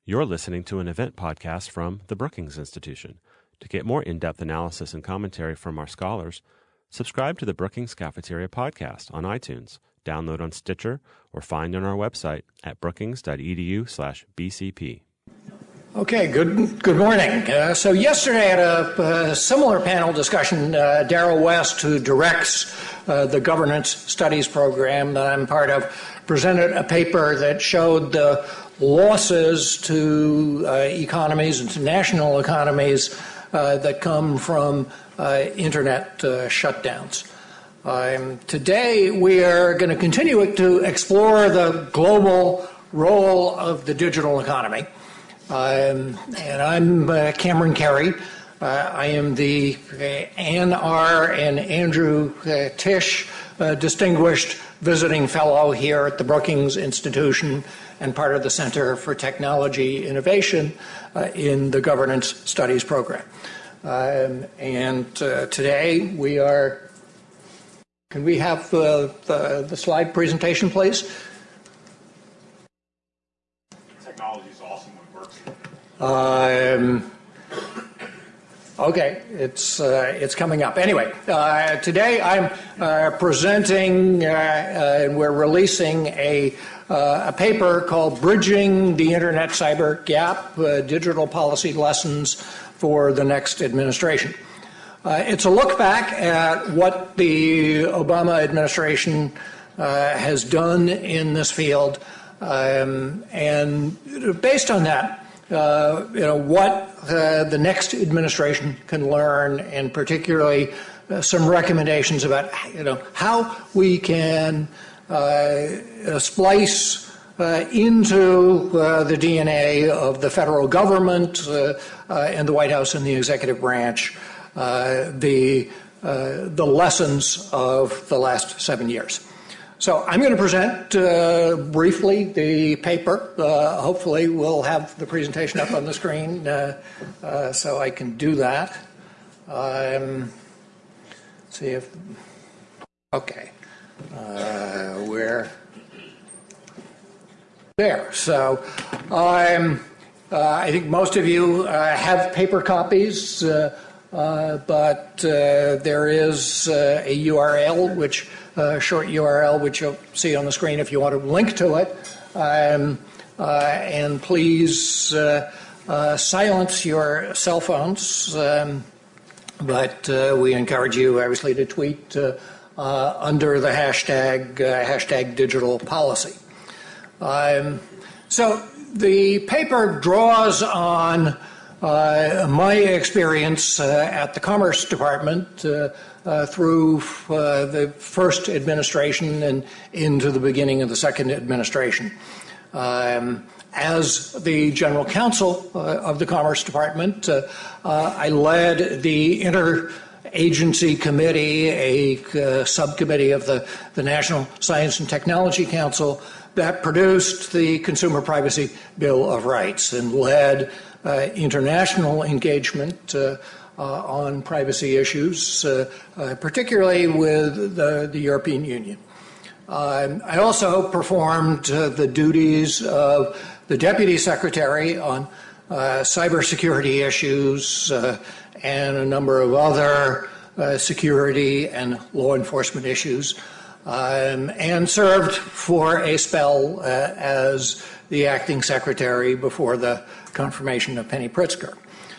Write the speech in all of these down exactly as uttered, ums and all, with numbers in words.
You're listening to an event podcast from the Brookings Institution. To get more in-depth analysis and commentary from our scholars, subscribe to the Brookings Cafeteria podcast on iTunes, download on Stitcher, or find on our website at brookings.edu slash BCP. Okay, good good morning. Uh, so yesterday at a, a similar panel discussion, uh, Darrell West, who directs uh, the governance studies program that I'm part of, presented a paper that showed the losses to uh, economies and to national economies uh, that come from uh, internet uh, shutdowns. Um, today we are going to continue to explore the global role of the digital economy. Um, and I'm uh, Cameron Carey. Uh, I am the uh, Ann R. and Andrew uh, Tisch uh, Distinguished Visiting Fellow here at the Brookings Institution and part of the Center for Technology Innovation uh, in the Governance Studies program. Um, and uh, today we are, can we have uh, the, the slide presentation, please? Technology is awesome when it works. Um, okay, it's uh, it's coming up. Anyway, uh, today I'm uh, presenting uh, uh, and we're releasing a uh, a paper called "Bridging the Internet Cyber Gap: uh, Digital Policy Lessons for the Next Administration." Uh, it's a look back at what the Obama administration uh, has done in this field, um, and based on that, Uh, you know, what uh, the next administration can learn, and particularly uh, some recommendations about, you know, how we can uh, splice uh, into uh, the D N A of the federal government uh, uh, and the White House and the executive branch uh, the uh, the lessons of the last seven years. So I'm going to present uh, briefly the paper. Uh, hopefully we'll have the presentation up on the screen uh, uh, so I can do that. Um, see if, okay, uh, we're there. So um, uh, I think most of you uh, have paper copies, uh, uh, but uh, there is uh, a U R L which Uh, short U R L, which you'll see on the screen if you want to link to it. Um, uh, and please uh, uh, silence your cell phones. Um, but uh, we encourage you, obviously, to tweet uh, uh, under the hashtag, uh, hashtag digital policy. Um, so the paper draws on uh, my experience uh, at the Commerce Department uh, Uh, through uh, the first administration and into the beginning of the second administration. Um, as the general counsel uh, of the Commerce Department, uh, uh, I led the interagency committee, a uh, subcommittee of the, the National Science and Technology Council that produced the Consumer Privacy Bill of Rights and led uh, international engagement uh, Uh, on privacy issues, uh, uh, particularly with the, the European Union. Um, I also performed uh, the duties of the Deputy Secretary on uh, cybersecurity issues uh, and a number of other uh, security and law enforcement issues, um, and served for a spell uh, as the Acting Secretary before the confirmation of Penny Pritzker.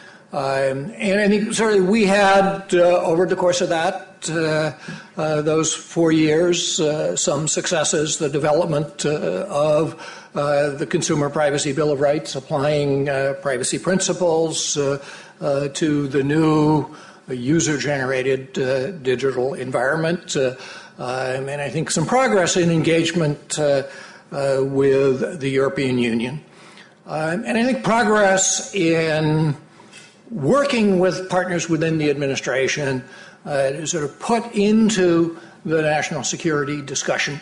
Um, and I think certainly we had, uh, over the course of that, uh, uh, those four years, uh, some successes, the development uh, of uh, the Consumer Privacy Bill of Rights, applying uh, privacy principles uh, uh, to the new user-generated uh, digital environment, uh, um, and I think some progress in engagement uh, uh, with the European Union. Um, and I think progress in working with partners within the administration uh, to sort of put into the national security discussion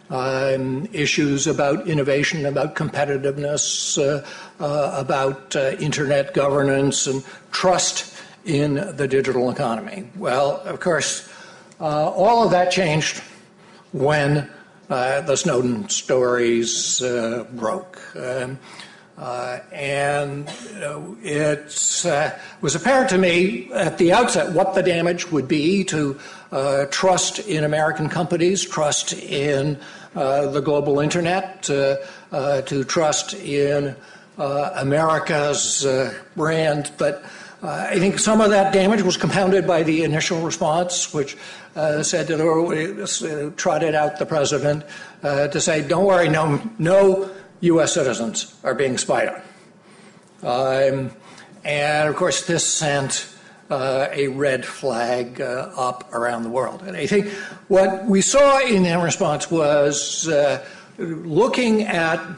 um, issues about innovation, about competitiveness, uh, uh, about uh, internet governance and trust in the digital economy. Well, of course, uh, all of that changed when uh, the Snowden stories uh, broke. Um, Uh, and you know, it uh, was apparent to me at the outset what the damage would be to uh, trust in American companies, trust in uh, the global internet, uh, uh, to trust in uh, America's uh, brand. But uh, I think some of that damage was compounded by the initial response, which uh, said that, or uh, trotted out the president uh, to say, don't worry, no, no U S citizens are being spied on. Um, and, of course, this sent uh, a red flag uh, up around the world. And I think what we saw in that response was uh, looking at uh,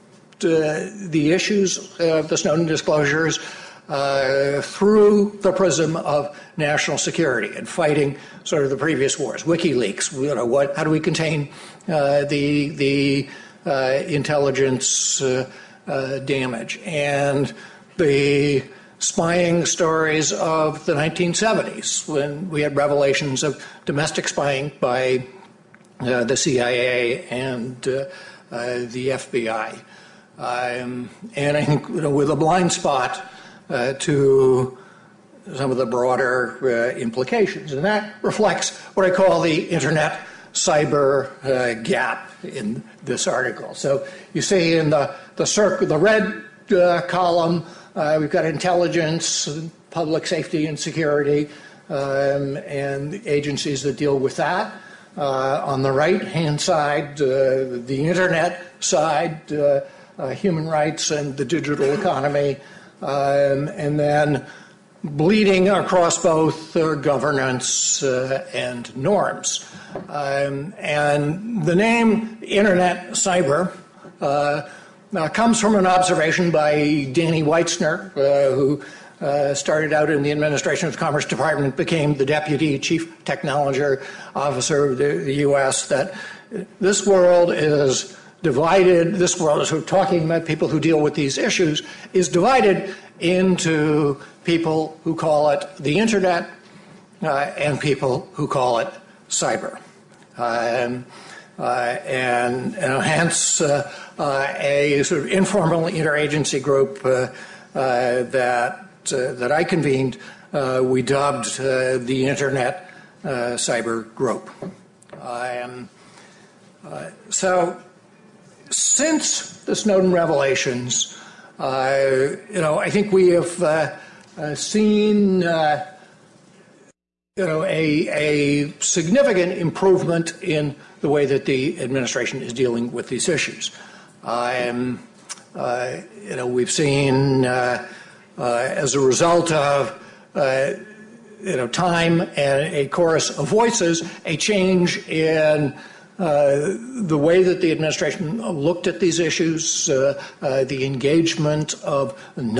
the issues of the Snowden disclosures uh, through the prism of national security and fighting sort of the previous wars. WikiLeaks, you know, what, how do we contain uh, the the Uh, intelligence uh, uh, damage, and the spying stories of the nineteen seventies when we had revelations of domestic spying by uh, the C I A and uh, uh, the F B I. Um, and I think, you know, with a blind spot uh, to some of the broader uh, implications. And that reflects what I call the Internet cyber uh, gap in this article. So you see in the the circle, the red uh, column, uh, we've got intelligence, public safety and security, um, and agencies that deal with that. Uh, on the right-hand side, uh, the internet side, uh, uh, human rights and the digital economy, um, and then bleeding across both uh, governance uh, and norms. Um, and the name Internet Cyber uh, uh, comes from an observation by Danny Weitzner, uh, who uh, started out in the administration of the Commerce Department, became the Deputy Chief Technology Officer of the, the U S, that this world is divided, this world is talking about people who deal with these issues, is divided into people who call it the Internet uh, and people who call it cyber. Um, uh, and, and hence uh, uh, a sort of informal interagency group uh, uh, that, uh, that I convened, uh, we dubbed uh, the Internet uh, Cyber Group. Um, uh, so since the Snowden revelations, uh, you know, I think we have uh, uh, seen uh, you know, a, a significant improvement in the way that the administration is dealing with these issues. Um, uh, you know, we've seen, uh, uh, as a result of, uh, you know, time and a chorus of voices, a change in uh, the way that the administration looked at these issues, uh, uh, the engagement of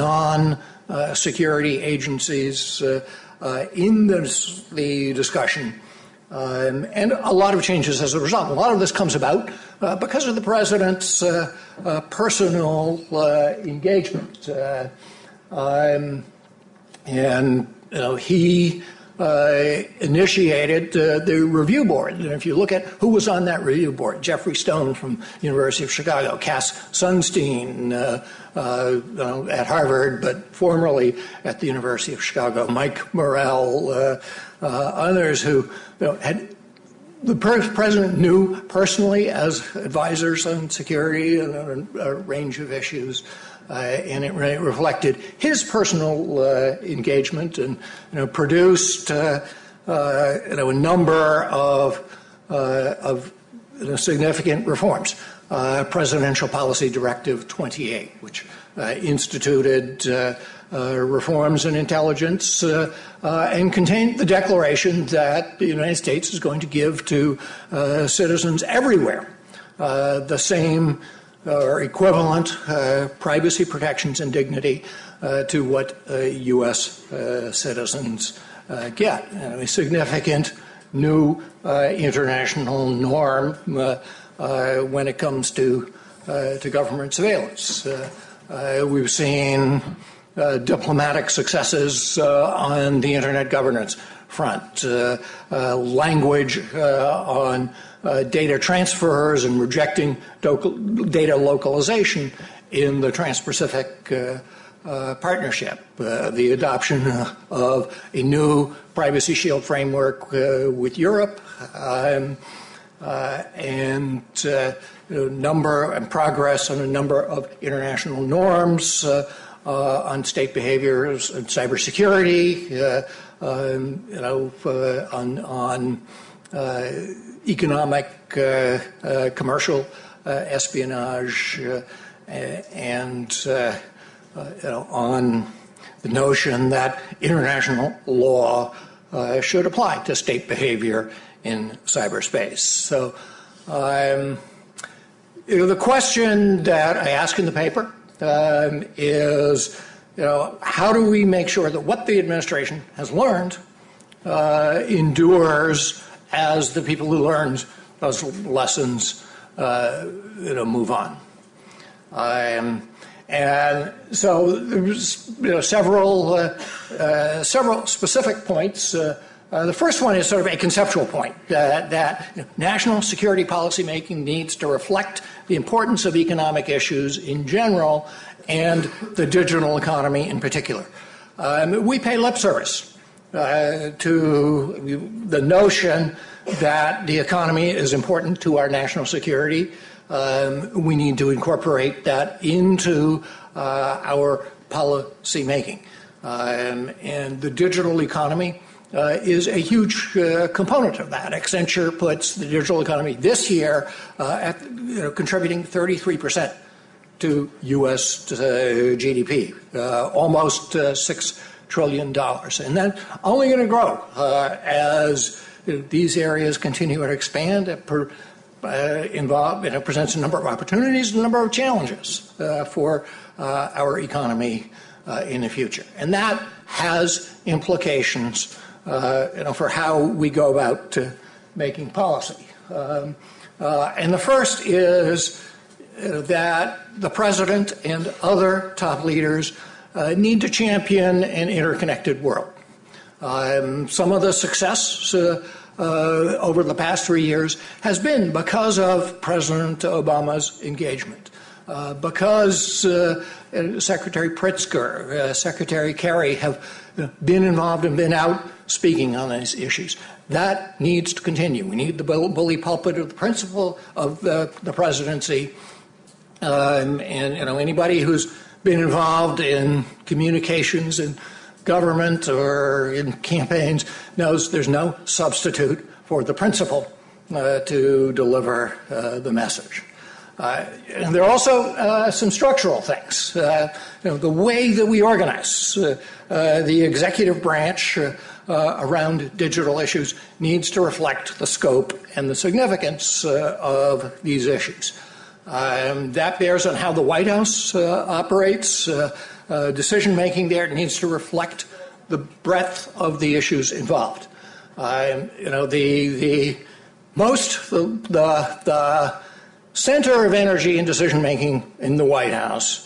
non-security uh, agencies, uh, Uh, in this, the discussion, um, and a lot of changes as a result. A lot of this comes about uh, because of the president's uh, uh, personal uh, engagement, uh, um, and you know, he uh, initiated uh, the review board. And if you look at who was on that review board, Jeffrey Stone from the University of Chicago, Cass Sunstein uh, Uh, uh, at Harvard, but formerly at the University of Chicago, Mike Morrell, uh, uh, others who you know, had the president knew personally as advisors on security and a, a range of issues, uh, and it re reflected his personal uh, engagement, and you know, produced uh, uh, you know, a number of uh, of you know, significant reforms. Uh, Presidential Policy Directive twenty-eight, which uh, instituted uh, uh, reforms in intelligence uh, uh, and contained the declaration that the United States is going to give to uh, citizens everywhere uh, the same or equivalent uh, privacy protections and dignity uh, to what uh, U S uh, citizens uh, get. And a significant new uh, international norm uh, Uh, when it comes to uh, to government surveillance. Uh, uh, we've seen uh, diplomatic successes uh, on the internet governance front, uh, uh, language uh, on uh, data transfers and rejecting data localization in the Trans-Pacific uh, uh, Partnership, uh, the adoption of a new Privacy Shield framework uh, with Europe, um, uh, and uh, you know, number and progress on a number of international norms uh, uh, on state behaviors and cybersecurity, uh, um, you know, uh, on, on uh, economic, uh, uh, commercial uh, espionage, uh, and uh, uh, you know, on the notion that international law uh, should apply to state behavior in cyberspace. So, um, you know, the question that I ask in the paper um, is, you know, how do we make sure that what the administration has learned uh, endures as the people who learned those lessons, uh, you know, move on? Um, and so there's, you know, several uh, uh, several specific points. Uh, uh, the first one is sort of a conceptual point uh, that you know, national security policy making needs to reflect the importance of economic issues in general and the digital economy in particular. Um, we pay lip service uh, to the notion that the economy is important to our national security. Um, we need to incorporate that into uh, our policy making. Um, and the digital economy uh, is a huge uh, component of that. Accenture puts the digital economy this year uh, at you know, contributing thirty-three percent to U S uh, G D P, uh, almost uh, six trillion dollars. And that's only going to grow uh, as you know, these areas continue to expand. It per, uh, involve, it presents a number of opportunities and a number of challenges uh, for uh, our economy uh, in the future. And that has implications uh, you know, for how we go about uh, making policy. Um, uh, and the first is uh, that the president and other top leaders uh, need to champion an interconnected world. Um, some of the success uh, uh, over the past three years has been because of President Obama's engagement, uh, because uh, Secretary Pritzker, uh, Secretary Kerry have been involved and been out speaking on these issues. That needs to continue. We need the bully pulpit of the principle of the, the presidency. Um, and, you know, anybody who's been involved in communications and government or in campaigns knows there's no substitute for the principle uh, to deliver uh, the message. Uh, and there are also uh, some structural things. Uh, you know, the way that we organize uh, uh, the executive branch uh, uh, around digital issues needs to reflect the scope and the significance uh, of these issues. Um, that bears on how the White House uh, operates. Uh, uh, decision-making there needs to reflect the breadth of the issues involved. Um, you know, the the most the the, the center of energy and decision-making in the White House,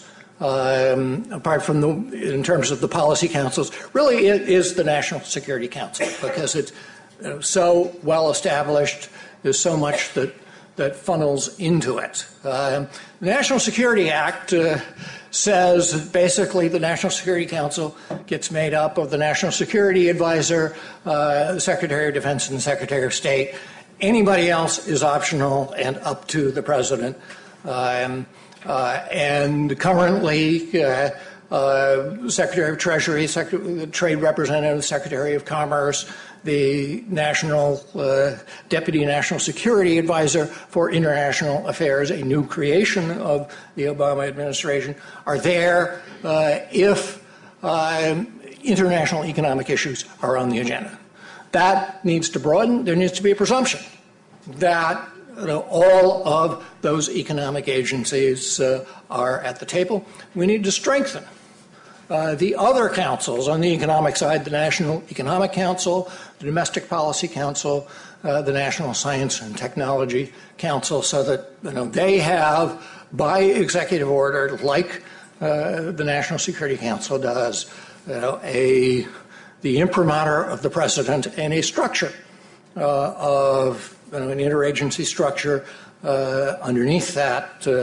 um, apart from the in terms of the policy councils, really is the National Security Council because it's you know, so well established. There's so much that. that funnels into it. Uh, the National Security Act uh, says that basically the National Security Council gets made up of the National Security Advisor, uh, the Secretary of Defense, and the Secretary of State. Anybody else is optional and up to the President. Um, uh, and currently, uh, uh, Secretary of Treasury, Secretary, Trade Representative, Secretary of Commerce, the National uh, Deputy National Security Advisor for International Affairs, a new creation of the Obama administration, are there uh, if uh, international economic issues are on the agenda. That needs to broaden. There needs to be a presumption that you know, all of those economic agencies uh, are at the table. We need to strengthen Uh, the other councils on the economic side, the National Economic Council, the Domestic Policy Council, uh, the National Science and Technology Council, so that you know, they have, by executive order, like uh, the National Security Council does, you know, a, the imprimatur of the president and a structure uh, of you know, an interagency structure uh, underneath that uh,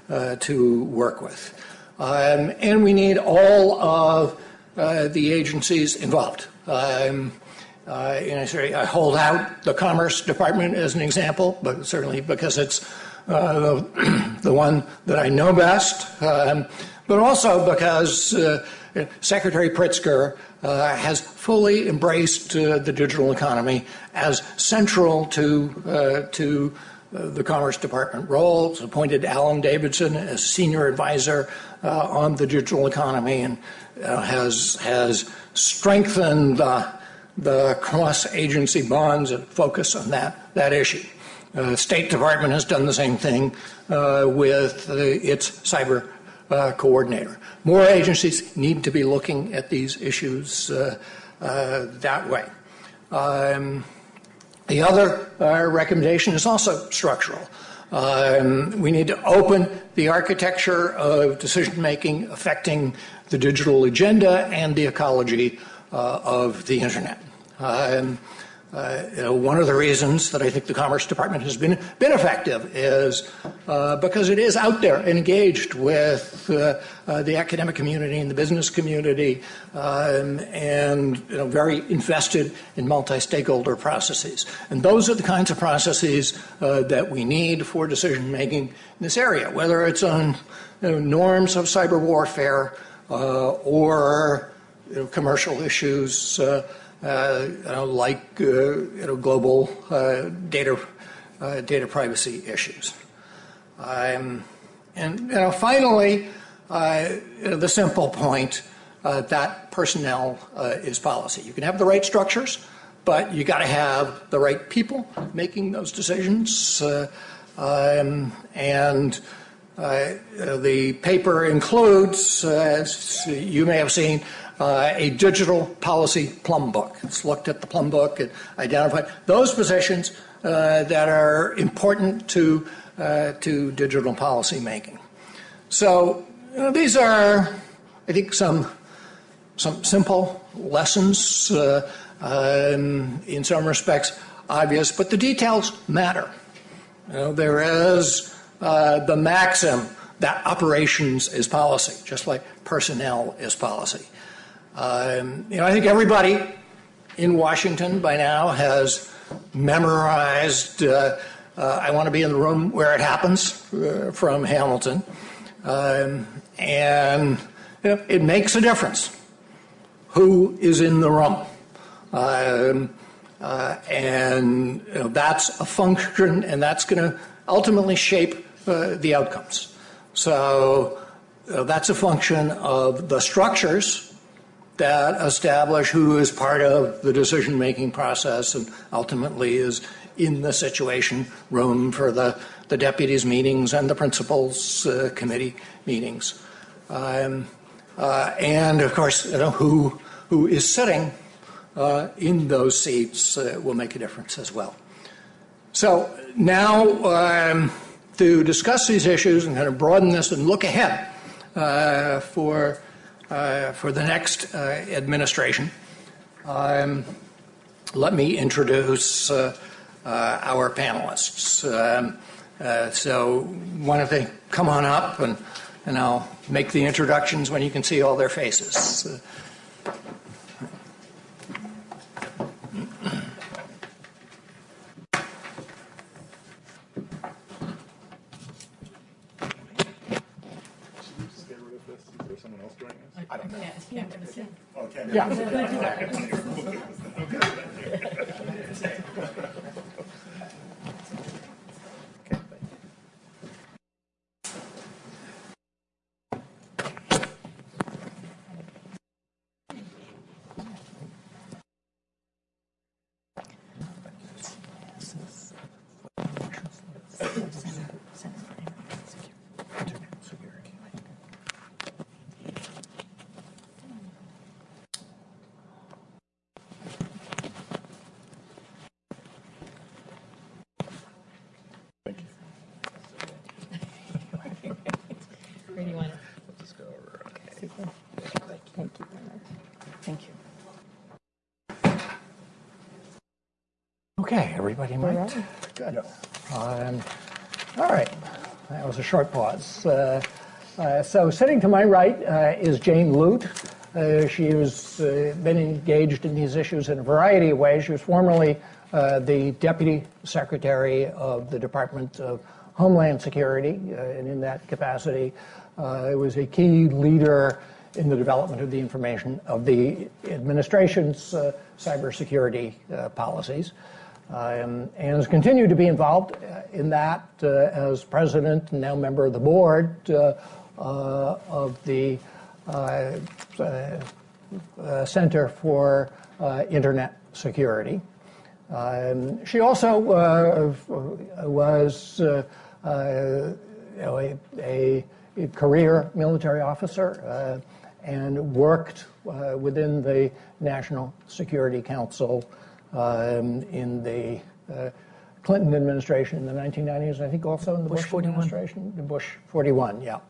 uh, to work with. Um, and we need all of uh, the agencies involved. Um, uh, and I, say, I hold out the Commerce Department as an example, but certainly because it's uh, the, the one that I know best, um, but also because uh, Secretary Pritzker uh, has fully embraced uh, the digital economy as central to uh, to uh, the Commerce Department role. He's appointed Alan Davidson as senior advisor uh, on the digital economy, and uh, has has strengthened the, the cross-agency bonds and focus on that that issue. Uh, State Department has done the same thing uh, with uh, its cyber uh, coordinator. More agencies need to be looking at these issues uh, uh, that way. Um, the other uh, recommendation is also structural. Um, we need to open the architecture of decision-making affecting the digital agenda and the ecology uh, of the Internet. Um, Uh, you know, one of the reasons that I think the Commerce Department has been been effective is uh, because it is out there engaged with uh, uh, the academic community and the business community, um, and you know, very invested in multi-stakeholder processes. And those are the kinds of processes uh, that we need for decision making in this area, whether it's on you know, norms of cyber warfare uh, or you know, commercial issues. Uh, Uh, you know, like uh, you know, global uh, data uh, data privacy issues, um, and you know, finally, uh, you know, the simple point uh, that personnel uh, is policy. You can have the right structures, but you got to have the right people making those decisions. Uh, um, and uh, the paper includes, uh, as you may have seen, Uh, a digital policy plum book. It's looked at the plum book and identified those positions uh, that are important to uh, to digital policy making. So you know, these are, I think, some some simple lessons, uh, um, in some respects obvious, but the details matter. You know, there is uh, the maxim that operations is policy, just like personnel is policy. Um, you know, I think everybody in Washington by now has memorized uh, uh, I want to be in the room where it happens uh, from Hamilton. Um, and you know, it makes a difference who is in the room. Um, uh, and you know, that's a function, and that's going to ultimately shape uh, the outcomes. So uh, that's a function of the structures that establish who is part of the decision-making process and ultimately is in the situation room for the, the deputies' meetings and the principals' uh, committee meetings. Um, uh, and, of course, you know, who, who is sitting uh, in those seats uh, will make a difference as well. So now um, to discuss these issues and kind of broaden this and look ahead uh, for Uh, for the next uh, administration, um, let me introduce uh, uh, our panelists. Um, uh, so why don't they come on up, and, and I'll make the introductions when you can see all their faces. Uh, I don't know. Yeah, yeah. Okay. Yeah. Where do you want it? Let's go over. Okay. Super. Thank you very much. Thank you. Okay, everybody might. All right. Good. Um, all right. that was a short pause. Uh, uh, so sitting to my right uh, is Jane Lute. Uh, she has uh, been engaged in these issues in a variety of ways. She was formerly uh, the Deputy Secretary of the Department of Homeland Security, uh, and in that capacity uh, was a key leader in the development of the information of the administration's uh, cybersecurity uh, policies. Um, and has continued to be involved in that uh, as president and now member of the board uh, uh, of the uh, uh, Center for uh, Internet Security. Um, she also uh, was uh, uh, you know, a, a, a career military officer uh, and worked uh, within the National Security Council Um, in the uh, Clinton administration in the nineteen nineties, I think also in the Bush, Bush administration, the Bush forty-one, yeah.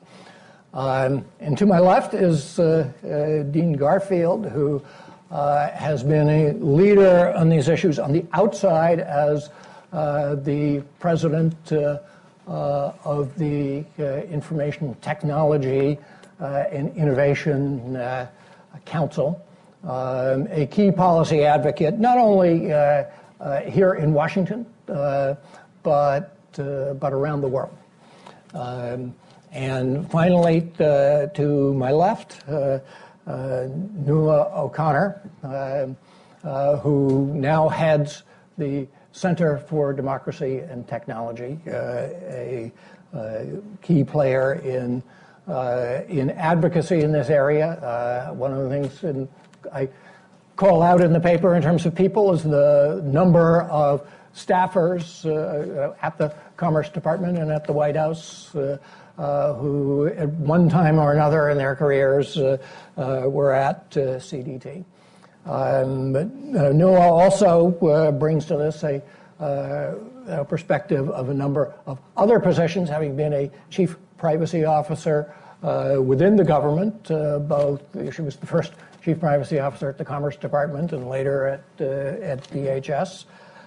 Um, and to my left is uh, uh, Dean Garfield, who uh, has been a leader on these issues on the outside as uh, the president uh, uh, of the uh, Information Technology uh, and Innovation uh, Council. Um, a key policy advocate, not only uh, uh, here in Washington, uh, but uh, but around the world. Um, and finally, uh, to my left, uh, uh, Nuala O'Connor, uh, uh, who now heads the Center for Democracy and Technology, uh, a, a key player in uh, in advocacy in this area. Uh, one of the things in I call out in the paper in terms of people is the number of staffers uh, at the Commerce Department and at the White House uh, uh, who at one time or another in their careers uh, uh, were at uh, C D T. Um, but uh, Nuala also uh, brings to this a, uh, a perspective of a number of other positions, having been a chief privacy officer uh, within the government, uh, both, she was the first Chief Privacy Officer at the Commerce Department and later at uh, at D H S,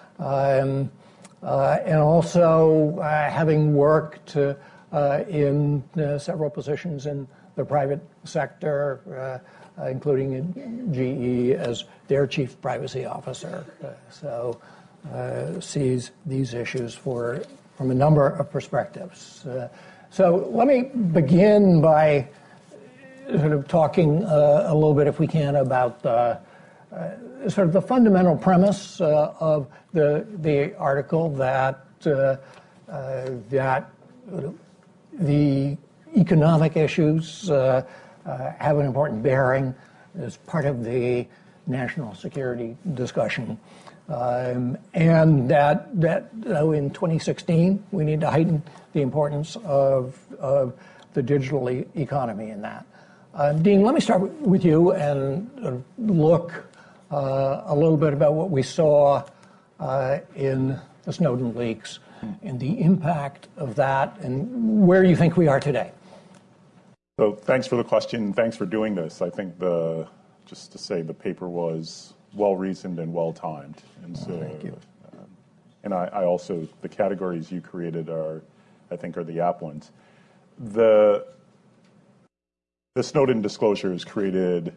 um, uh, and also uh, having worked uh, uh, in uh, several positions in the private sector, uh, including in G E as their Chief Privacy Officer. Uh, so uh, sees these issues for from a number of perspectives. Uh, so let me begin by sort of talking uh, a little bit, if we can, about the, uh, sort of the fundamental premise uh, of the the article that uh, uh, that the economic issues uh, uh, have an important bearing as part of the national security discussion, um, and that that you know, in twenty sixteen we need to heighten the importance of of the digital e- economy in that. Uh, Dean, let me start with you and uh, look uh, a little bit about what we saw uh, in the Snowden leaks and the impact of that and where you think we are today. So thanks for the question. Thanks for doing this. I think the just to say the paper was well-reasoned and well-timed. And so, oh, thank you. Um, and I, I also, the categories you created are, I think, are the apt ones. The The Snowden disclosures created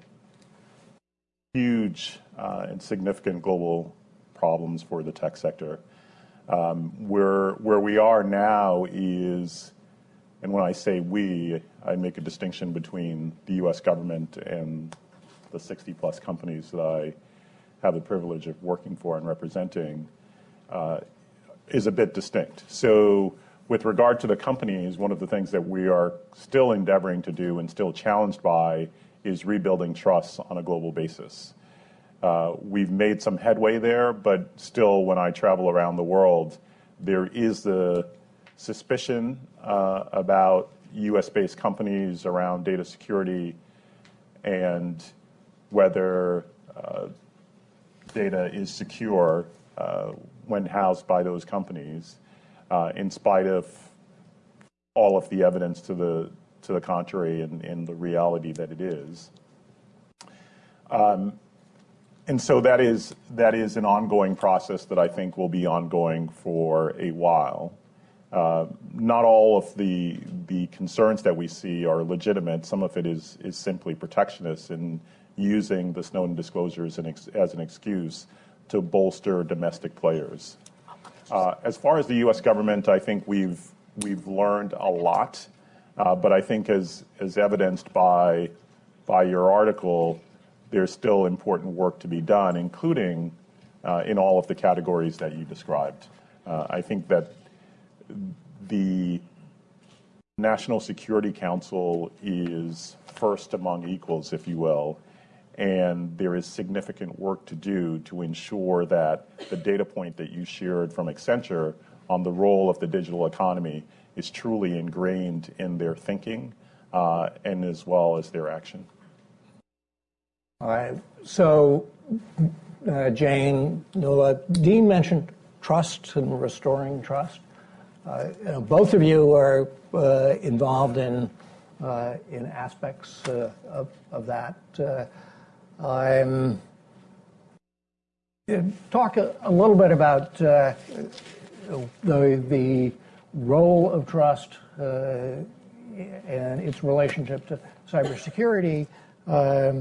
huge uh, and significant global problems for the tech sector. Um, where where we are now is, and when I say we, I make a distinction between the U S government and the sixty plus companies that I have the privilege of working for and representing, uh, is a bit distinct. So with regard to the companies, one of the things that we are still endeavoring to do and still challenged by is rebuilding trust on a global basis. Uh, we've made some headway there, but still when I travel around the world, there is the suspicion uh, about U S-based companies around data security and whether uh, data is secure uh, when housed by those companies. Uh, in spite of all of the evidence to the to the contrary and, and the reality that it is. Um, and so that is that is an ongoing process that I think will be ongoing for a while. uh, not all of the the concerns that we see are legitimate. Some of it is is simply protectionist and using the Snowden disclosures as an, ex, as an excuse to bolster domestic players. Uh, as far as the U S government, I think we've we've learned a lot, uh, but I think as as evidenced by by your article, there's still important work to be done, including uh, in all of the categories that you described. Uh, I think that the National Security Council is first among equals, if you will, and there is significant work to do to ensure that the data point that you shared from Accenture on the role of the digital economy is truly ingrained in their thinking uh, and as well as their action. All right. So, uh, Jane, Nuala, Dean mentioned trust and restoring trust. Uh, you know, both of you are uh, involved in uh, in aspects uh, of, of that. Uh, I'm talk a, a little bit about uh, the the role of trust uh, and its relationship to cybersecurity, um,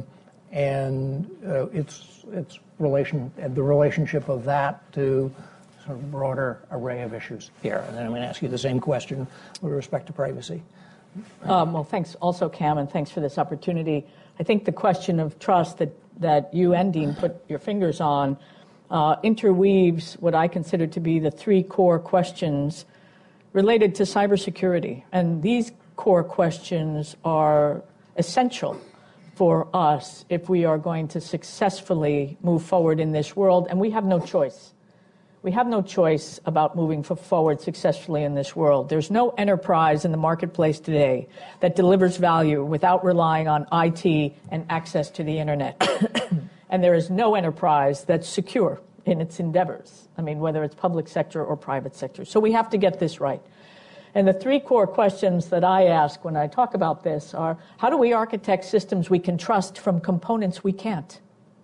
and uh, its its relation and the relationship of that to sort of broader array of issues here. And then I'm going to ask you the same question with respect to privacy. Um, well, thanks also, Cam, and thanks for this opportunity. I think the question of trust that, that you and Dean put your fingers on uh, interweaves what I consider to be the three core questions related to cybersecurity. And these core questions are essential for us if we are going to successfully move forward in this world, and we have no choice. We have no choice about moving forward successfully in this world. There's no enterprise in the marketplace today that delivers value without relying on I T and access to the internet. And there is no enterprise that's secure in its endeavors. I mean, whether it's public sector or private sector. So we have to get this right. And the three core questions that I ask when I talk about this are, how do we architect systems we can trust from components we can't?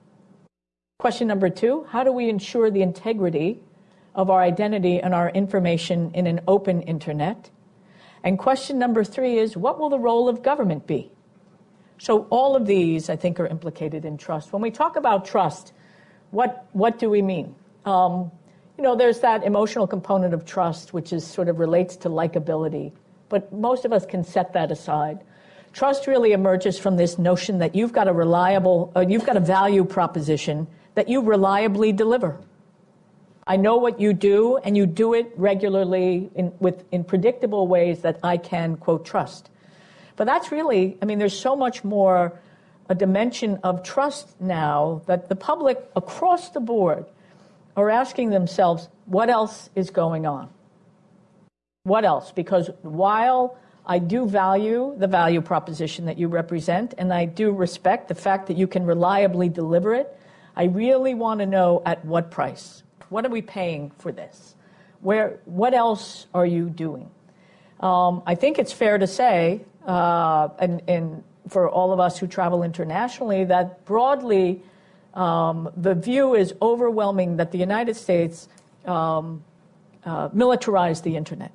Question number two, how do we ensure the integrity of our identity and our information in an open internet? And question number three is, what will the role of government be? So all of these, I think, are implicated in trust. When we talk about trust, what, what do we mean? Um, you know, there's that emotional component of trust, which is sort of relates to likability, but most of us can set that aside. Trust really emerges from this notion that you've got a reliable, uh, you've got a value proposition that you reliably deliver. I know what you do, and you do it regularly in, with, in predictable ways that I can, quote, trust. But that's really, I mean, there's so much more a dimension of trust now that the public across the board are asking themselves, what else is going on? What else? Because while I do value the value proposition that you represent, and I do respect the fact that you can reliably deliver it, I really want to know at what price. What are we paying for this? Where? What else are you doing? Um, I think it's fair to say, uh, and, and for all of us who travel internationally, that broadly um, the view is overwhelming that the United States um, uh, militarized the internet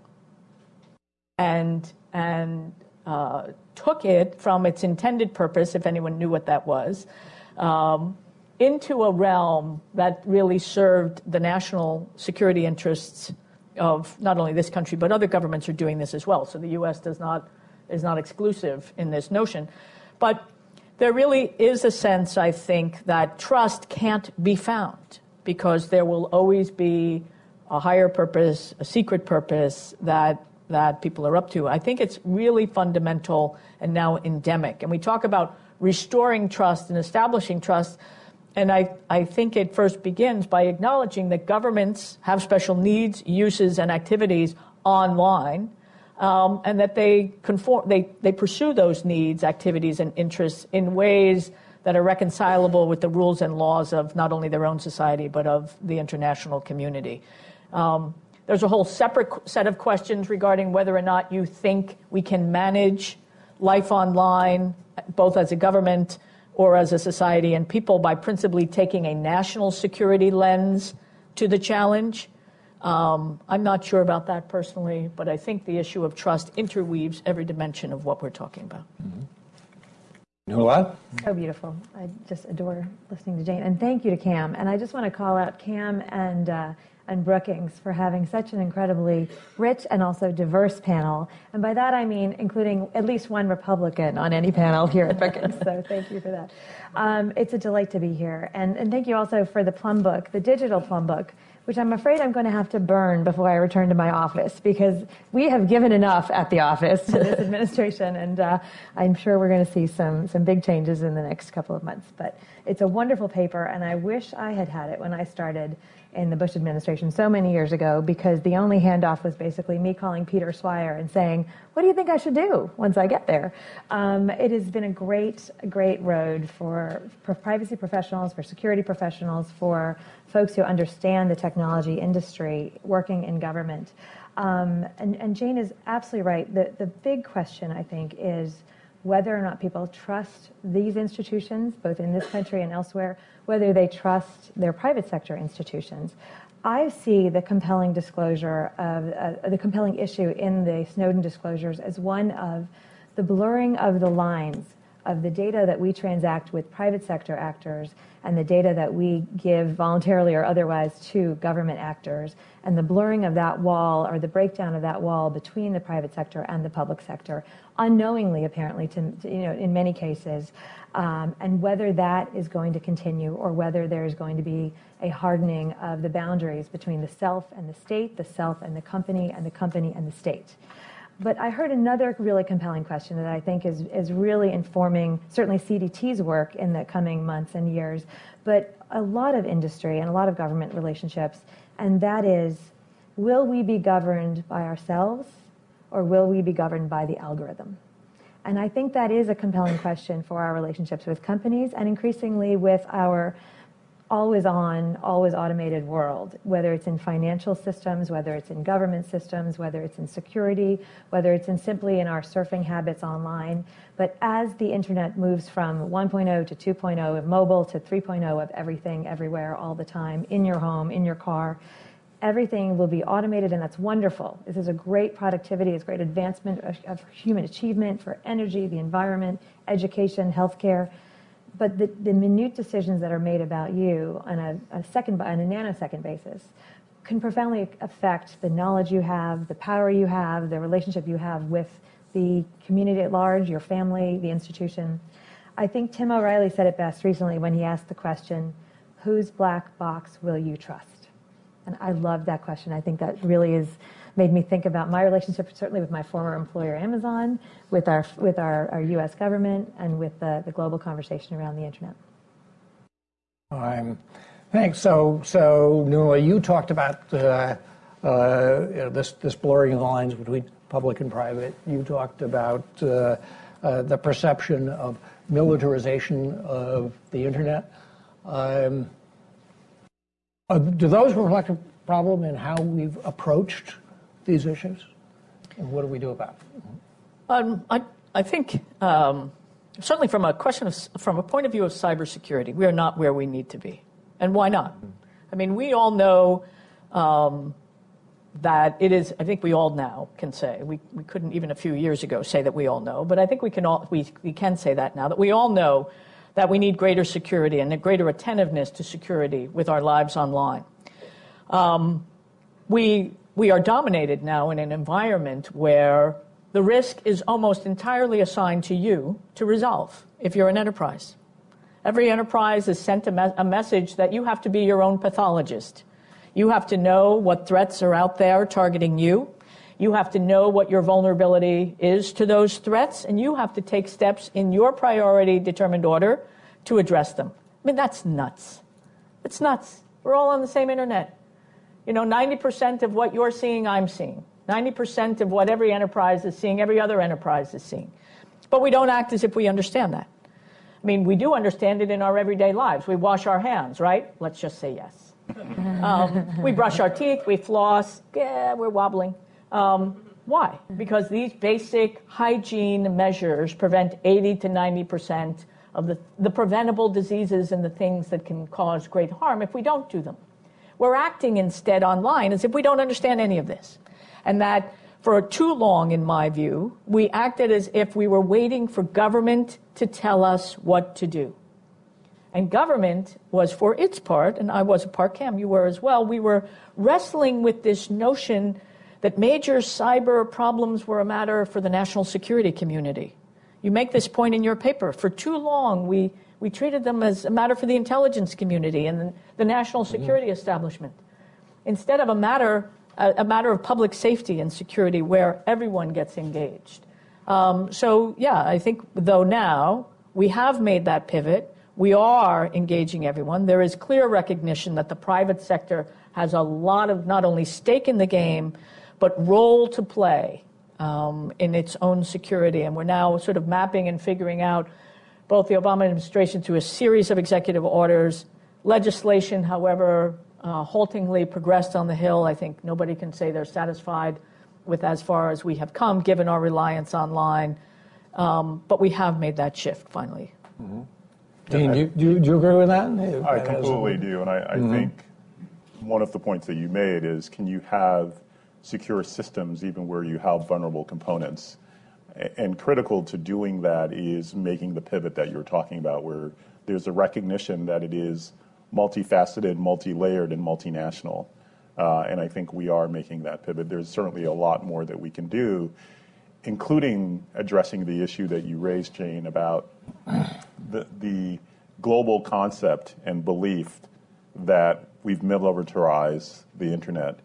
and and uh, took it from its intended purpose, if anyone knew what that was, um, into a realm that really served the national security interests of not only this country, but other governments are doing this as well. So the U S does not is not exclusive in this notion. But there really is a sense, I think, that trust can't be found because there will always be a higher purpose, a secret purpose that that people are up to. I think it's really fundamental and now endemic. And we talk about restoring trust and establishing trust. And I, I think it first begins by acknowledging that governments have special needs, uses, and activities online, um, and that they conform, they, they pursue those needs, activities, and interests in ways that are reconcilable with the rules and laws of not only their own society, but of the international community. Um, there's a whole separate set of questions regarding whether or not you think we can manage life online, both as a government or as a society and people, by principally taking a national security lens to the challenge. Um, I'm not sure about that personally, but I think the issue of trust interweaves every dimension of what we're talking about. Mm-hmm. Nuala? So beautiful. I just adore listening to Jane. And thank you to Cam. And I just want to call out Cam and uh, and Brookings for having such an incredibly rich and also diverse panel. And by that I mean including at least one Republican on any panel here at Brookings. So thank you for that. Um, it's a delight to be here. And, and thank you also for the Plum Book, the digital Plum Book, which I'm afraid I'm going to have to burn before I return to my office, because we have given enough at the office to this administration, and uh, I'm sure we're going to see some, some big changes in the next couple of months. But it's a wonderful paper, and I wish I had had it when I started in the Bush administration so many years ago, because the only handoff was basically me calling Peter Swire and saying, what do you think I should do once I get there? Um, it has been a great, great road for, for privacy professionals, for security professionals, for folks who understand the technology industry working in government. Um, and, and Jane is absolutely right. The, the big question, I think, is whether or not people trust these institutions, both in this country and elsewhere, whether they trust their private sector institutions. I see the compelling disclosure of uh, the compelling issue in the Snowden disclosures as one of the blurring of the lines of the data that we transact with private sector actors and the data that we give voluntarily or otherwise to government actors, and the blurring of that wall or the breakdown of that wall between the private sector and the public sector, unknowingly apparently, to, to you know, in many cases, um, and whether that is going to continue or whether there is going to be a hardening of the boundaries between the self and the state, the self and the company, and the company and the state. But I heard another really compelling question that I think is, is really informing certainly C D T's work in the coming months and years, but a lot of industry and a lot of government relationships, and that is, will we be governed by ourselves or will we be governed by the algorithm? And I think that is a compelling question for our relationships with companies and increasingly with our always on, always automated world, whether it's in financial systems, whether it's in government systems, whether it's in security, whether it's in simply in our surfing habits online. But as the internet moves from one point oh to two point oh of mobile to three point oh of everything, everywhere, all the time, in your home, in your car, everything will be automated, and that's wonderful. This is a great productivity, it's great advancement of, of human achievement for energy, the environment, education, healthcare. But the, the minute decisions that are made about you on a, a second, on a nanosecond basis can profoundly affect the knowledge you have, the power you have, the relationship you have with the community at large, your family, the institution. I think Tim O'Reilly said it best recently when he asked the question, whose black box will you trust? And I love that question. I think that really is made me think about my relationship, certainly with my former employer, Amazon, with our with our, our U S government, and with the, the global conversation around the internet. Um, thanks. So, so Nuala, you talked about uh, uh, you know, this this blurring of the lines between public and private. You talked about uh, uh, the perception of militarization of the internet. Um, uh, do those reflect a problem in how we've approached these issues, and what do we do about it? Um, I, I think um, certainly from a question of, from a point of view of cybersecurity, we are not where we need to be, and why not? I mean, we all know um, that it is. I think we all now can say we we couldn't even a few years ago say that we all know, but I think we can all we we can say that now that we all know that we need greater security and a greater attentiveness to security with our lives online. Um, we. We are dominated now in an environment where the risk is almost entirely assigned to you to resolve if you're an enterprise. Every enterprise is sent a, me- a message that you have to be your own pathologist. You have to know what threats are out there targeting you. You have to know what your vulnerability is to those threats, and you have to take steps in your priority determined order to address them. I mean, that's nuts. It's nuts. We're all on the same internet. You know, ninety percent of what you're seeing, I'm seeing. ninety percent of what every enterprise is seeing, every other enterprise is seeing. But we don't act as if we understand that. I mean, we do understand it in our everyday lives. We wash our hands, right? Let's just say yes. Um, we brush our teeth, we floss. Yeah, we're wobbling. Um, why? Because these basic hygiene measures prevent eighty to ninety percent of the, the preventable diseases and the things that can cause great harm if we don't do them. we're acting instead online as if we don't understand any of this. And that for too long, in my view, we acted as if we were waiting for government to tell us what to do. And government was, for its part, and I was a part, Cam, you were as well, we were wrestling with this notion that major cyber problems were a matter for the national security community. You make this point in your paper. For too long, we, we treated them as a matter for the intelligence community and the, the national security mm-hmm. establishment, instead of a matter, a, a matter of public safety and security where everyone gets engaged. Um, so, yeah, I think, though now, we have made that pivot. We are engaging everyone. There is clear recognition that the private sector has a lot of not only stake in the game, but role to play um, in its own security. And we're now sort of mapping and figuring out both the Obama administration through a series of executive orders, legislation, however uh, haltingly progressed on the Hill. I think nobody can say they're satisfied with as far as we have come, given our reliance online. Um, but we have made that shift finally. Mm-hmm. Dean, do you, do, you, do you agree with that? I completely do, and I, I mm-hmm. think one of the points that you made is, can you have secure systems even where you have vulnerable components? And critical to doing that is making the pivot that you're talking about, where there's a recognition that it is multifaceted, multi-layered, and multinational. Uh, and I think we are making that pivot. There's certainly a lot more that we can do, including addressing the issue that you raised, Jane, about the, the global concept and belief that we've militarized the internet.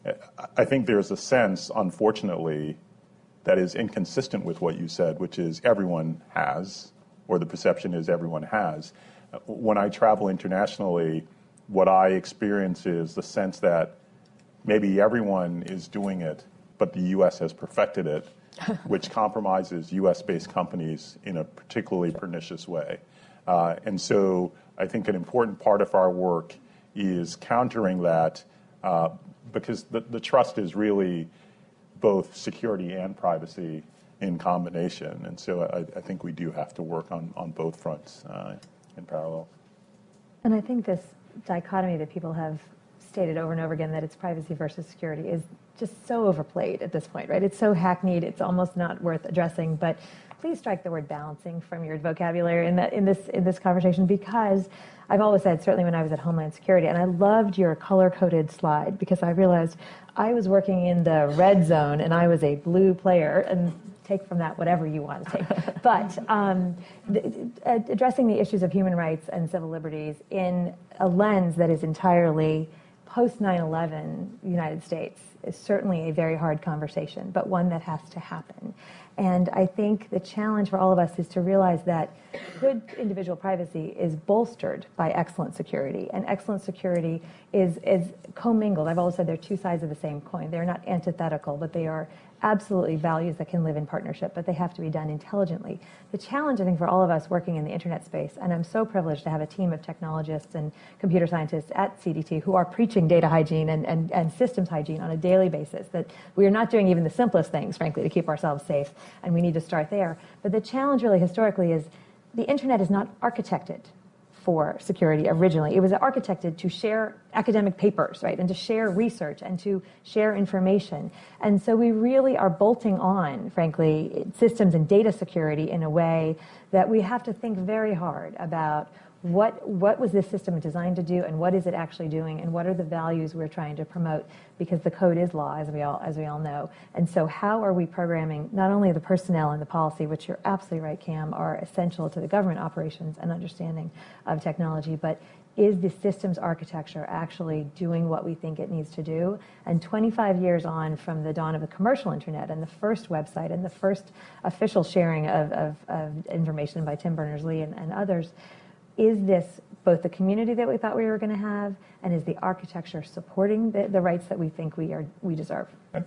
I think there's a sense, unfortunately, that is inconsistent with what you said, which is everyone has, or the perception is everyone has. When I travel internationally, what I experience is the sense that maybe everyone is doing it, but the U S has perfected it, which compromises U S-based companies in a particularly pernicious way. Uh, and so I think an important part of our work is countering that, uh, because the, the trust is really both security and privacy in combination. And so I, I think we do have to work on, on both fronts uh, in parallel. And I think this dichotomy that people have stated over and over again, that it's privacy versus security, is just so overplayed at this point, right? It's so hackneyed, it's almost not worth addressing. But please strike the word balancing from your vocabulary in that in this in this conversation, because I've always said, certainly when I was at Homeland Security, and I loved your color-coded slide, because I realized I was working in the red zone and I was a blue player, and take from that whatever you want to take. But um, the, uh, addressing the issues of human rights and civil liberties in a lens that is entirely post nine eleven United States is certainly a very hard conversation, but one that has to happen. And I think the challenge for all of us is to realize that good individual privacy is bolstered by excellent security. And excellent security is, is commingled. I've always said they're two sides of the same coin. They're not antithetical, but they are absolutely values that can live in partnership, but they have to be done intelligently. The challenge, I think, for all of us working in the internet space, and I'm so privileged to have a team of technologists and computer scientists at C D T who are preaching data hygiene and, and, and systems hygiene on a daily basis, that we are not doing even the simplest things, frankly, to keep ourselves safe, and we need to start there. But the challenge really historically is the internet is not architected for security originally. It was architected to share academic papers, right, and to share research and to share information. And so we really are bolting on, frankly, systems and data security in a way that we have to think very hard about what what was this system designed to do, and what is it actually doing, and what are the values we're trying to promote, because the code is law, as we all as we all know. And so how are we programming not only the personnel and the policy, which you're absolutely right, Cam, are essential to the government operations and understanding of technology, but is the systems architecture actually doing what we think it needs to do? And twenty-five years on from the dawn of the commercial internet and the first website and the first official sharing of, of, of information by Tim Berners-Lee and, and others, is this both the community that we thought we were going to have, and is the architecture supporting the, the rights that we think we are we deserve? I,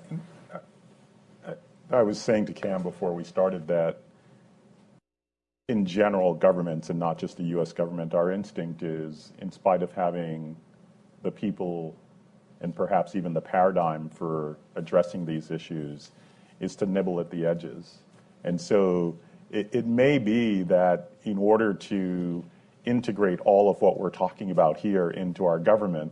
I, I was saying to Cam before we started that in general, governments, and not just the U S government, our instinct is, in spite of having the people and perhaps even the paradigm for addressing these issues, is to nibble at the edges. And so it, it may be that in order to integrate all of what we're talking about here into our government,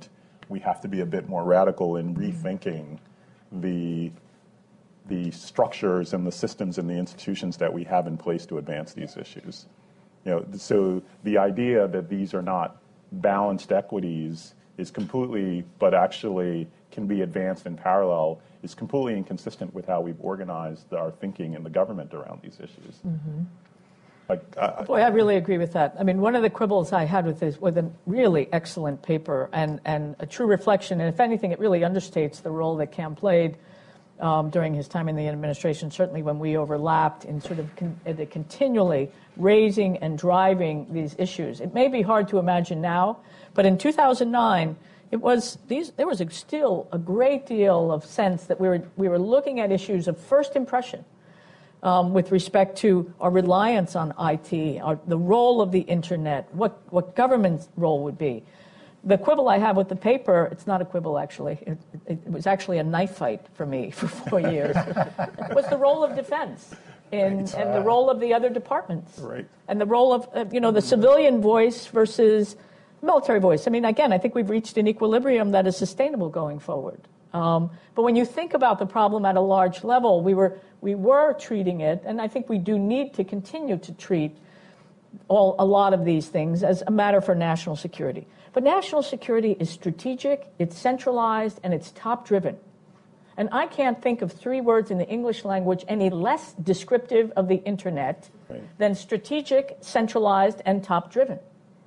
we have to be a bit more radical in rethinking the the structures and the systems and the institutions that we have in place to advance these issues. You know, so the idea that these are not balanced equities is completely, but actually can be advanced in parallel, is completely inconsistent with how we've organized our thinking in the government around these issues. Mm-hmm. Like, uh, Boy, I really agree with that. I mean, one of the quibbles I had with this, with a really excellent paper and, and a true reflection, and if anything, it really understates the role that Cam played um, during his time in the administration, certainly when we overlapped in sort of con- uh, continually raising and driving these issues. It may be hard to imagine now, but in two thousand nine, it was these. There was a, still a great deal of sense that we were we were looking at issues of first impression um, with respect to our reliance on I T, our, the role of the internet, what what government's role would be. The quibble I have with the paper, it's not a quibble actually, it, it, it was actually a knife fight for me for four years, was the role of defense in, right. and the role of the other departments. Right. And the role of, uh, you know, the civilian voice versus military voice. I mean, again, I think we've reached an equilibrium that is sustainable going forward. Um, but when you think about the problem at a large level, we were, we were treating it, and I think we do need to continue to treat all, a lot of these things as a matter for national security. But national security is strategic, it's centralized, and it's top-driven. And I can't think of three words in the English language any less descriptive of the internet right. than strategic, centralized, and top-driven.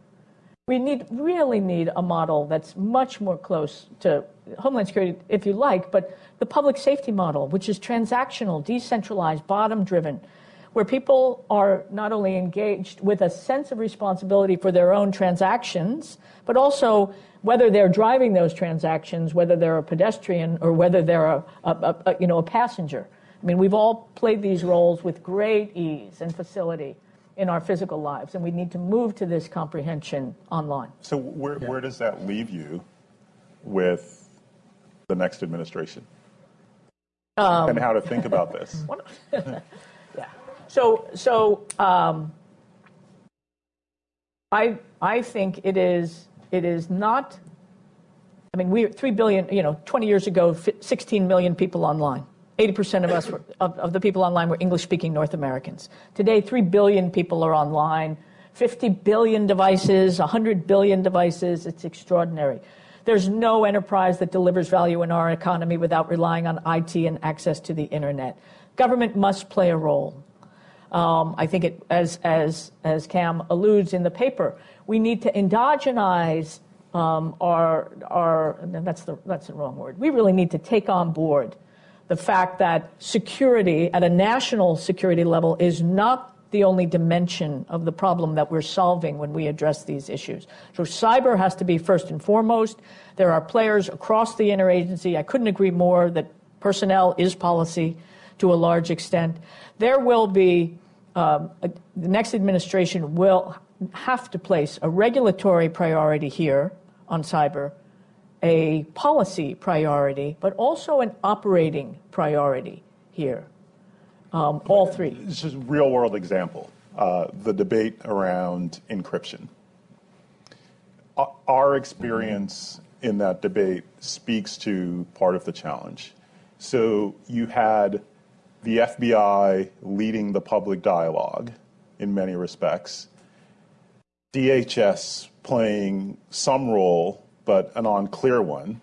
We need really need a model that's much more close to Homeland Security, if you like, but the public safety model, which is transactional, decentralized, bottom-driven, where people are not only engaged with a sense of responsibility for their own transactions, but also whether they're driving those transactions, whether they're a pedestrian or whether they're a, a, a you know a passenger. I mean, we've all played these roles with great ease and facility in our physical lives, and we need to move to this comprehension online. So where yeah. where does that leave you with the next administration? Um, and how to think about this? yeah. So so um, I I think it is it is not. I mean, we three billion. You know, twenty years ago, sixteen million people online. eighty percent of us were, of, of the people online were English-speaking North Americans. Today, three billion people are online, fifty billion devices, one hundred billion devices. It's extraordinary. There's no enterprise that delivers value in our economy without relying on I T and access to the internet. Government must play a role. Um, I think, it, as, as, as Cam alludes in the paper, we need to endogenize um, our, our that's, the, that's the wrong word. We really need to take on board the fact that security at a national security level is not the only dimension of the problem that we're solving when we address these issues. So cyber has to be first and foremost. There are players across the interagency. I couldn't agree more that personnel is policy to a large extent. There will be, um, a, the next administration will have to place a regulatory priority here on cyber, a policy priority, but also an operating priority here. Um, all three. This is a real-world example, uh, the debate around encryption. Our experience in that debate speaks to part of the challenge. So you had the F B I leading the public dialogue in many respects, D H S playing some role, but an unclear one,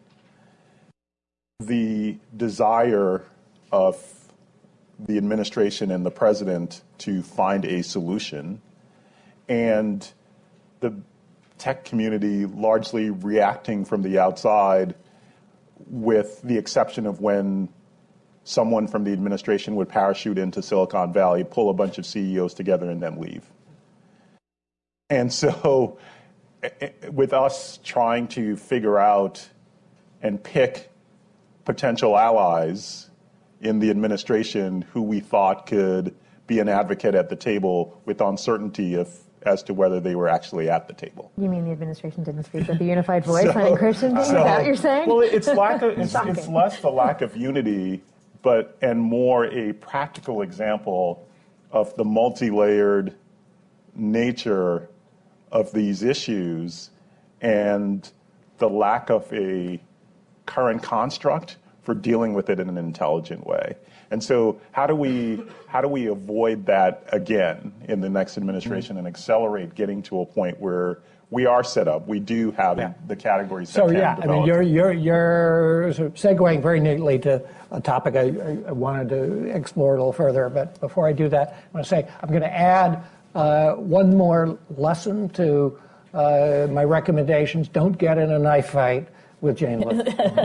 the desire of the administration and the president to find a solution, and the tech community largely reacting from the outside, with the exception of when someone from the administration would parachute into Silicon Valley, pull a bunch of C E Os together, and then leave. And so with us trying to figure out and pick potential allies in the administration who we thought could be an advocate at the table with uncertainty of, as to whether they were actually at the table. You mean the administration didn't speak with a unified voice so, on encryption? So, is that what you're saying? Well, it's, lack of, it's, it's less the lack of unity, but and more a practical example of the multi-layered nature of these issues and the lack of a current construct for dealing with it in an intelligent way. And so how do we how do we avoid that again in the next administration mm-hmm. and accelerate getting to a point where we are set up, we do have yeah. the categories so, that can yeah, develop. I mean, you're, you're, you're sort of segueing very neatly to a topic I, I wanted to explore a little further, but before I do that, I want to say I'm going to add uh, one more lesson to uh, my recommendations. Don't get in a knife fight with Jane Lewis.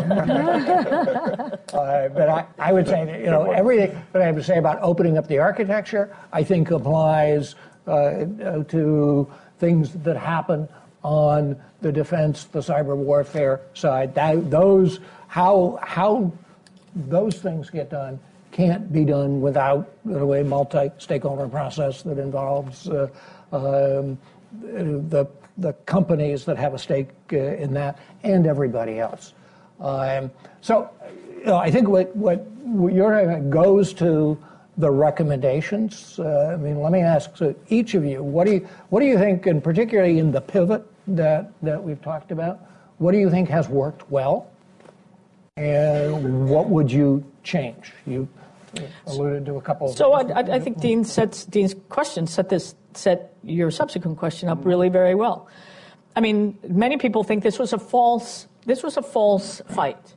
uh, but I, I would say that, you know, everything that I have to say about opening up the architecture, I think applies uh, to things that happen on the defense, the cyber warfare side. That, those, how, how those things get done can't be done without a way multi-stakeholder process that involves uh, um, the the companies that have a stake uh, in that and everybody else. Um, so, you know, I think what what you're goes to the recommendations. Uh, I mean, let me ask so each of you, what do you what do you think, and particularly in the pivot that that we've talked about, what do you think has worked well, and what would you change? You alluded to a couple of so things. I, I think Dean sets Dean's question set this set your subsequent question up really very well. I mean, many people think this was a false this was a false fight.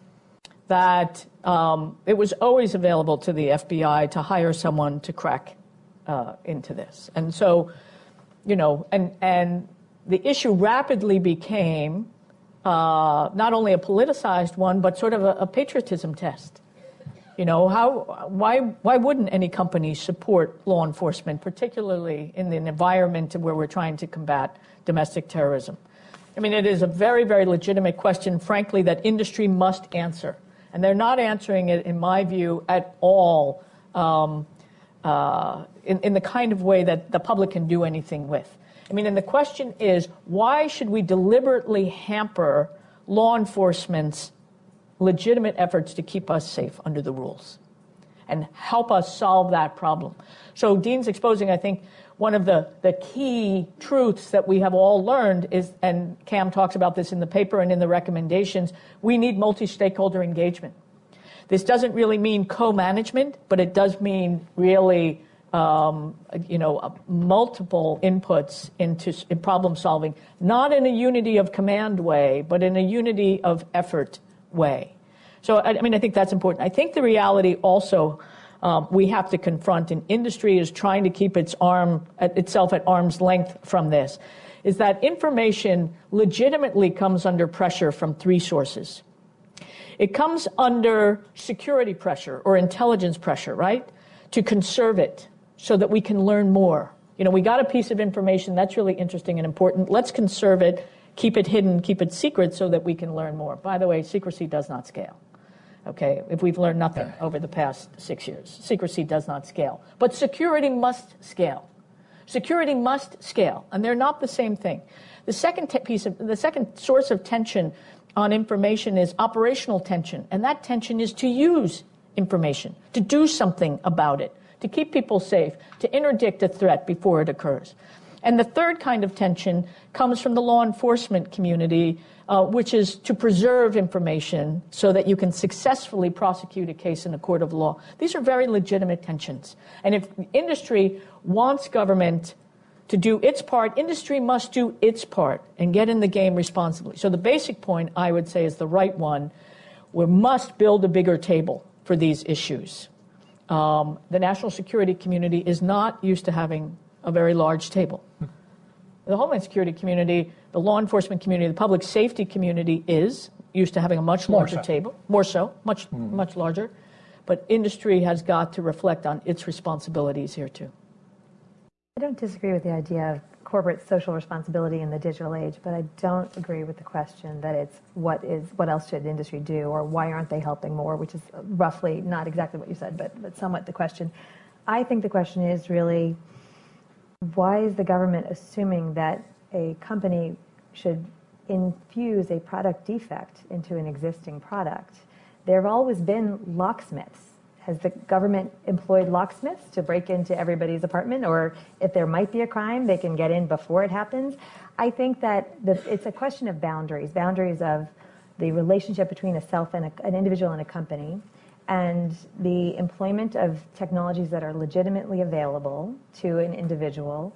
That um, it was always available to the F B I to hire someone to crack uh, into this, and so, you know, and and the issue rapidly became uh, not only a politicized one, but sort of a, a patriotism test. You know, how, why, why wouldn't any company support law enforcement, particularly in an environment where we're trying to combat domestic terrorism? I mean, it is a very, very legitimate question, frankly, that industry must answer. And they're not answering it, in my view, at all um, uh, in, in the kind of way that the public can do anything with. I mean, and the question is, why should we deliberately hamper law enforcement's legitimate efforts to keep us safe under the rules and help us solve that problem? So Dean's exposing, I think, one of the, the key truths that we have all learned is, and Cam talks about this in the paper and in the recommendations, we need multi-stakeholder engagement. This doesn't really mean co-management, but it does mean really um, you know, uh, multiple inputs into in problem solving, not in a unity of command way, but in a unity of effort way. So, I, I mean, I think that's important. I think the reality also um, we have to confront, and industry is trying to keep its arm itself at arm's length from this, is that information legitimately comes under pressure from three sources. It comes under security pressure or intelligence pressure, right, to conserve it so that we can learn more. You know, we got a piece of information that's really interesting and important. Let's conserve it, keep it hidden, keep it secret so that we can learn more. By the way, secrecy does not scale. Okay, if we've learned nothing over the past six years, secrecy does not scale. But security must scale. Security must scale, and they're not the same thing. The second te- piece of the second source of tension on information is operational tension, and that tension is to use information, to do something about it, to keep people safe, to interdict a threat before it occurs. And the third kind of tension comes from the law enforcement community, uh, which is to preserve information so that you can successfully prosecute a case in a court of law. These are very legitimate tensions. And if industry wants government to do its part, industry must do its part and get in the game responsibly. So the basic point, I would say, is the right one. We must build a bigger table for these issues. Um, the national security community is not used to having a very large table. The Homeland Security community, the law enforcement community, the public safety community is used to having a much larger so. table, more so, much, mm. much larger. But industry has got to reflect on its responsibilities here too. I don't disagree with the idea of corporate social responsibility in the digital age, but I don't agree with the question that it's what is what else should industry do, or why aren't they helping more, which is roughly not exactly what you said, but, but somewhat the question. I think the question is really, why is the government assuming that a company should infuse a product defect into an existing product? There have always been locksmiths Has the government employed locksmiths to break into everybody's apartment? Or if there might be a crime, they can get in before it happens? I think that the, it's a question of boundaries, boundaries of the relationship between a self and a, an individual and a company, and the employment of technologies that are legitimately available to an individual.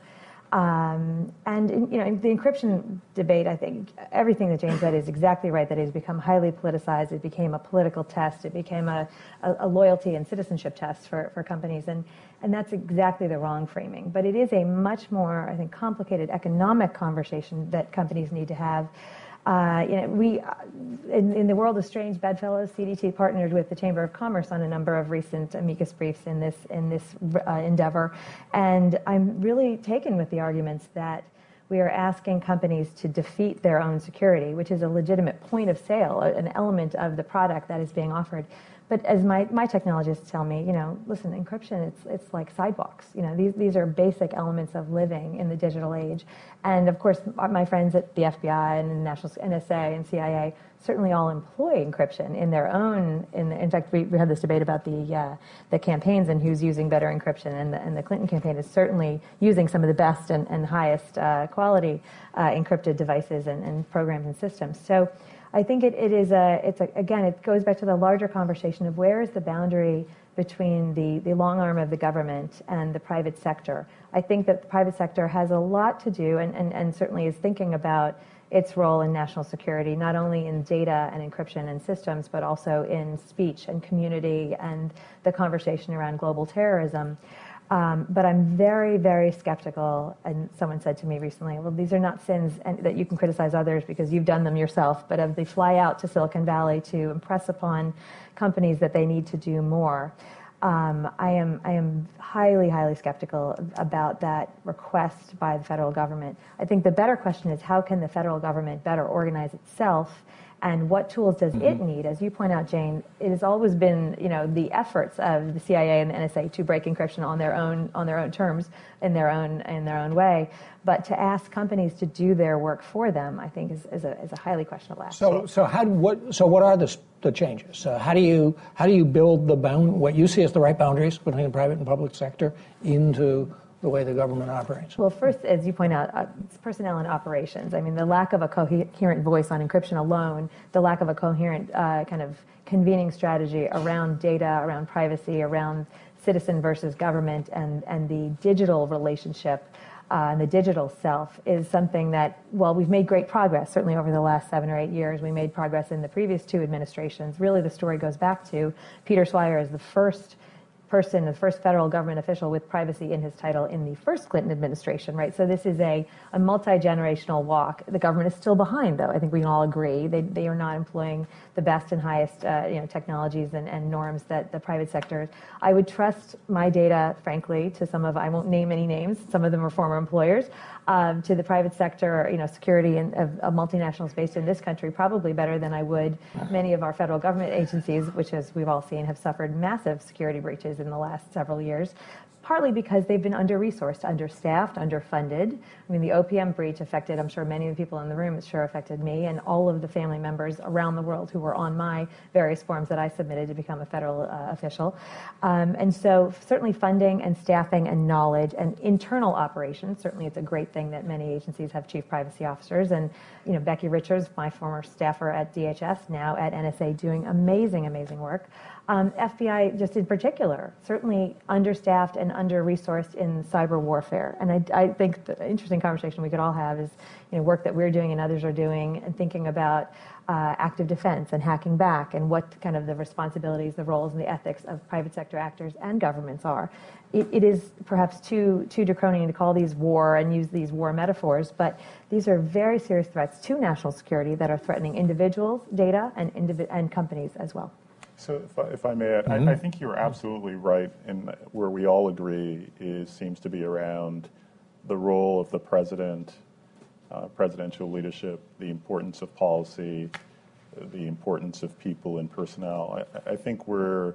Um, and in, you know, in the encryption debate, I think everything that Jane said is exactly right. That it has become highly politicized. It became a political test. It became a, a, a loyalty and citizenship test for, for companies, and and that's exactly the wrong framing. But it is a much more, I think, complicated economic conversation that companies need to have. Uh, you know, we, in, in the world of strange bedfellows, C D T partnered with the Chamber of Commerce on a number of recent amicus briefs in this in this uh, endeavor, and I'm really taken with the arguments that we are asking companies to defeat their own security, which is a legitimate point of sale, an element of the product that is being offered. But as my, my technologists tell me, you know, listen, encryption, it's it's like sidewalks. You know, these these are basic elements of living in the digital age. And of course, my friends at the F B I and the National N S A and C I A certainly all employ encryption in their own. In, the, in fact, we, we had this debate about the uh, the campaigns and who's using better encryption. And the, and the Clinton campaign is certainly using some of the best and, and highest uh, quality uh, encrypted devices and, and programs and systems. So I think it, it is a, it's a, again, it goes back to the larger conversation of where is the boundary between the, the long arm of the government and the private sector. I think that the private sector has a lot to do and, and, and certainly is thinking about its role in national security, not only in data and encryption and systems, but also in speech and community and the conversation around global terrorism. Um, but I'm very, very skeptical, and someone said to me recently, well, these are not sins and, that you can criticize others because you've done them yourself, but of the fly out to Silicon Valley to impress upon companies that they need to do more. Um, I am I am highly, highly skeptical about that request by the federal government. I think the better question is how can the federal government better organize itself, and what tools does mm-hmm. it need? As you point out, Jane, it has always been, you know, the efforts of the C I A and the N S A to break encryption on their own on their own terms, in their own in their own way. But to ask companies to do their work for them, I think, is, is a is a highly questionable act. So so how what so what are the the changes? Uh, how do you how do you build the bound what you see as the right boundaries between the private and public sector into the way the government operates? Well, first, as you point out, uh, it's personnel and operations. I mean, the lack of a coherent voice on encryption alone, the lack of a coherent uh, kind of convening strategy around data, around privacy, around citizen versus government, and, and the digital relationship uh, and the digital self is something that, well, we've made great progress, certainly over the last seven or eight years. We made progress in the previous two administrations. Really, the story goes back to Peter Swire as the first person, the first federal government official with privacy in his title in the first Clinton administration, right? So this is a, a multi-generational walk. The government is still behind, though. I think we can all agree. They, they are not employing the best and highest uh, you know, technologies and, and norms that the private sector is. I would trust my data, frankly, to some of, I won't name any names, some of them are former employers, um, to the private sector, you know, security and, of, of multinationals based in this country, probably better than I would many of our federal government agencies, which, as we've all seen, have suffered massive security breaches in the last several years, partly because they've been under-resourced, understaffed, underfunded. I mean, the O P M breach affected, I'm sure many of the people in the room, it sure affected me and all of the family members around the world who were on my various forms that I submitted to become a federal uh, official. Um, and so certainly funding and staffing and knowledge and internal operations, certainly it's a great thing that many agencies have chief privacy officers. And, you know, Becky Richards, my former staffer at D H S, now at N S A, doing amazing, amazing work. Um, F B I, just in particular, certainly understaffed and under-resourced in cyber warfare. And I, I think the interesting conversation we could all have is, you know, work that we're doing and others are doing, and thinking about uh, active defense and hacking back, and what kind of the responsibilities, the roles, and the ethics of private sector actors and governments are. It, it is perhaps too too draconian to call these war and use these war metaphors, but these are very serious threats to national security that are threatening individuals, data, and indivi- and companies as well. So if I, if I may add, mm-hmm. I, I think you're absolutely right, and where we all agree is seems to be around the role of the president, uh, presidential leadership, the importance of policy, the importance of people and personnel. I, I think we're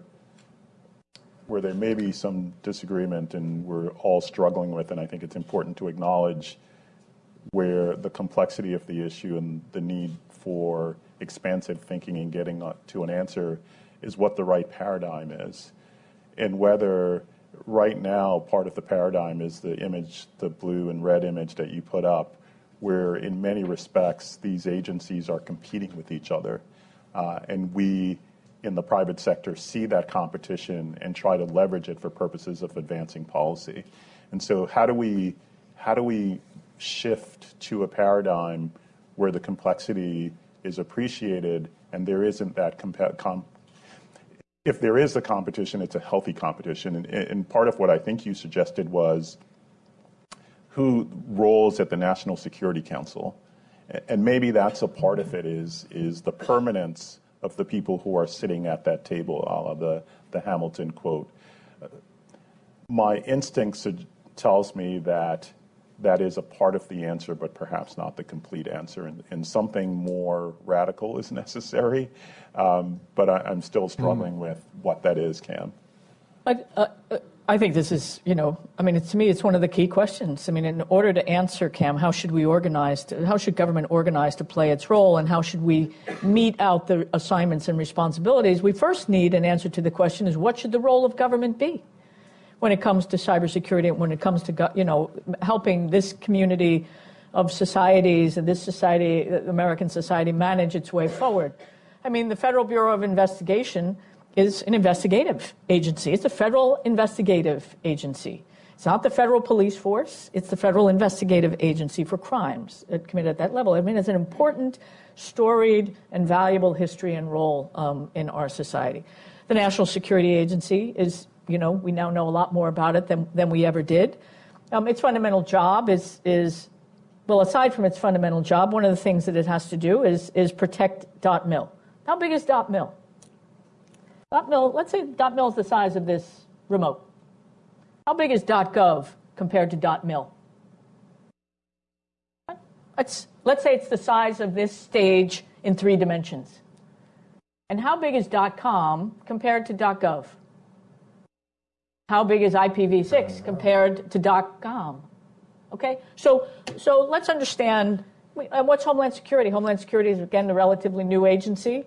where there may be some disagreement and we're all struggling with, and I think it's important to acknowledge where the complexity of the issue and the need for expansive thinking and getting to an answer is what the right paradigm is. and whether right now part of the paradigm is the image, the blue and red image that you put up, where in many respects these agencies are competing with each other. Uh, and we in the private sector see that competition and try to leverage it for purposes of advancing policy. And so how do we how do we shift to a paradigm where the complexity is appreciated and there isn't that comp- com- if there is a competition, it's a healthy competition. And, and part of what I think you suggested was who roles at the National Security Council. And maybe that's a part of it is, is the permanence of the people who are sitting at that table, a la the, the Hamilton quote. My instinct tells me that that is a part of the answer, but perhaps not the complete answer, and, and something more radical is necessary. Um, but I, I'm still struggling mm. with what that is, Cam. I, uh, I think this is, you know, I mean, it's, to me, it's one of the key questions. I mean, in order to answer, Cam, how should we organize, to, how should government organize to play its role, and how should we mete out the assignments and responsibilities? We first need an answer to the question is, what should the role of government be when it comes to cybersecurity, when it comes to, you know, helping this community of societies and this society, American society, manage its way forward? I mean, the Federal Bureau of Investigation is an investigative agency. It's a federal investigative agency. It's not the federal police force. It's the federal investigative agency for crimes committed at that level. I mean, it's an important, storied, and valuable history and role um, in our society. The National Security Agency is, you know, we now know a lot more about it than, than we ever did. Um, its fundamental job is, is, well, aside from its fundamental job, one of the things that it has to do is, is protect .mil. How big is .mil? .mil, let's say .mil is the size of this remote. How big is .gov compared to .mil? Let's, let's say it's the size of this stage in three dimensions. And how big is .com compared to .gov? How big is I P v six compared to .com? Okay, so, so let's understand, what's Homeland Security? Homeland Security is, again, a relatively new agency.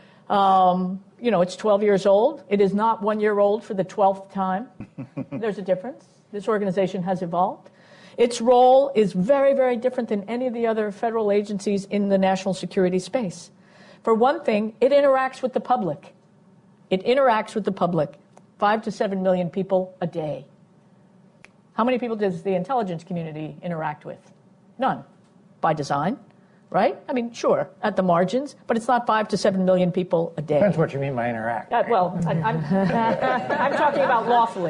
Um, you know, it's twelve years old. It is not one year old for the twelfth time. There's a difference. This organization has evolved. Its role is very, very different than any of the other federal agencies in the national security space. For one thing, it interacts with the public. It interacts with the public. Five to seven million people a day. How many people does the intelligence community interact with? None. By design. Right? I mean, sure, at the margins, but it's not five to seven million people a day. Depends what you mean by interact. Uh, well, I, I'm, I'm talking about lawfully.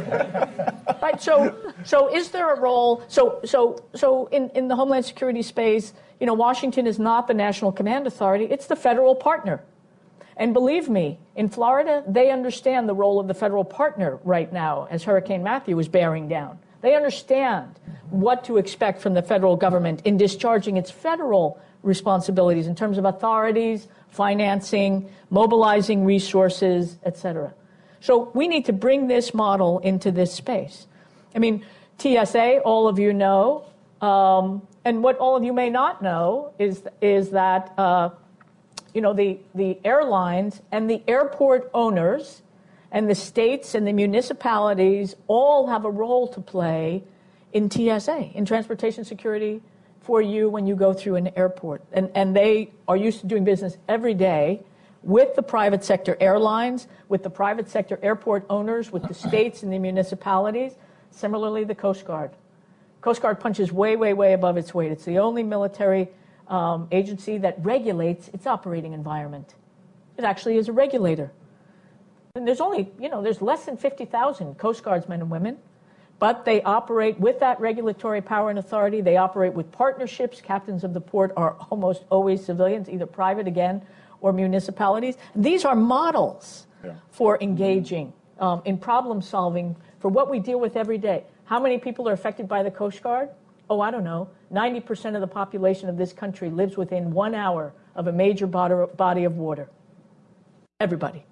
Right? So, so is there a role? So, so, so in, in the Homeland Security space, you know, Washington is not the National Command Authority; it's the federal partner. And believe me, in Florida, they understand the role of the federal partner right now, as Hurricane Matthew is bearing down. They understand what to expect from the federal government in discharging its federal responsibilities in terms of authorities, financing, mobilizing resources, et cetera. So we need to bring this model into this space. I mean, T S A, all of you know, um, and what all of you may not know is, is that uh, you know, the, the airlines and the airport owners and the states and the municipalities all have a role to play in T S A, in transportation security for you when you go through an airport. And, and they are used to doing business every day with the private sector airlines, with the private sector airport owners, with the states and the municipalities. Similarly, the Coast Guard. Coast Guard punches way, way, way above its weight. It's the only military um, agency that regulates its operating environment. It actually is a regulator. And there's only, you know, there's less than fifty thousand Coast Guardsmen and women, but they operate with that regulatory power and authority. They operate with partnerships. Captains of the port are almost always civilians, either private, again, or municipalities. These are models yeah. for engaging um, in problem solving for what we deal with every day. How many people are affected by the Coast Guard? Oh, I don't know. ninety percent of the population of this country lives within one hour of a major body of water. Everybody.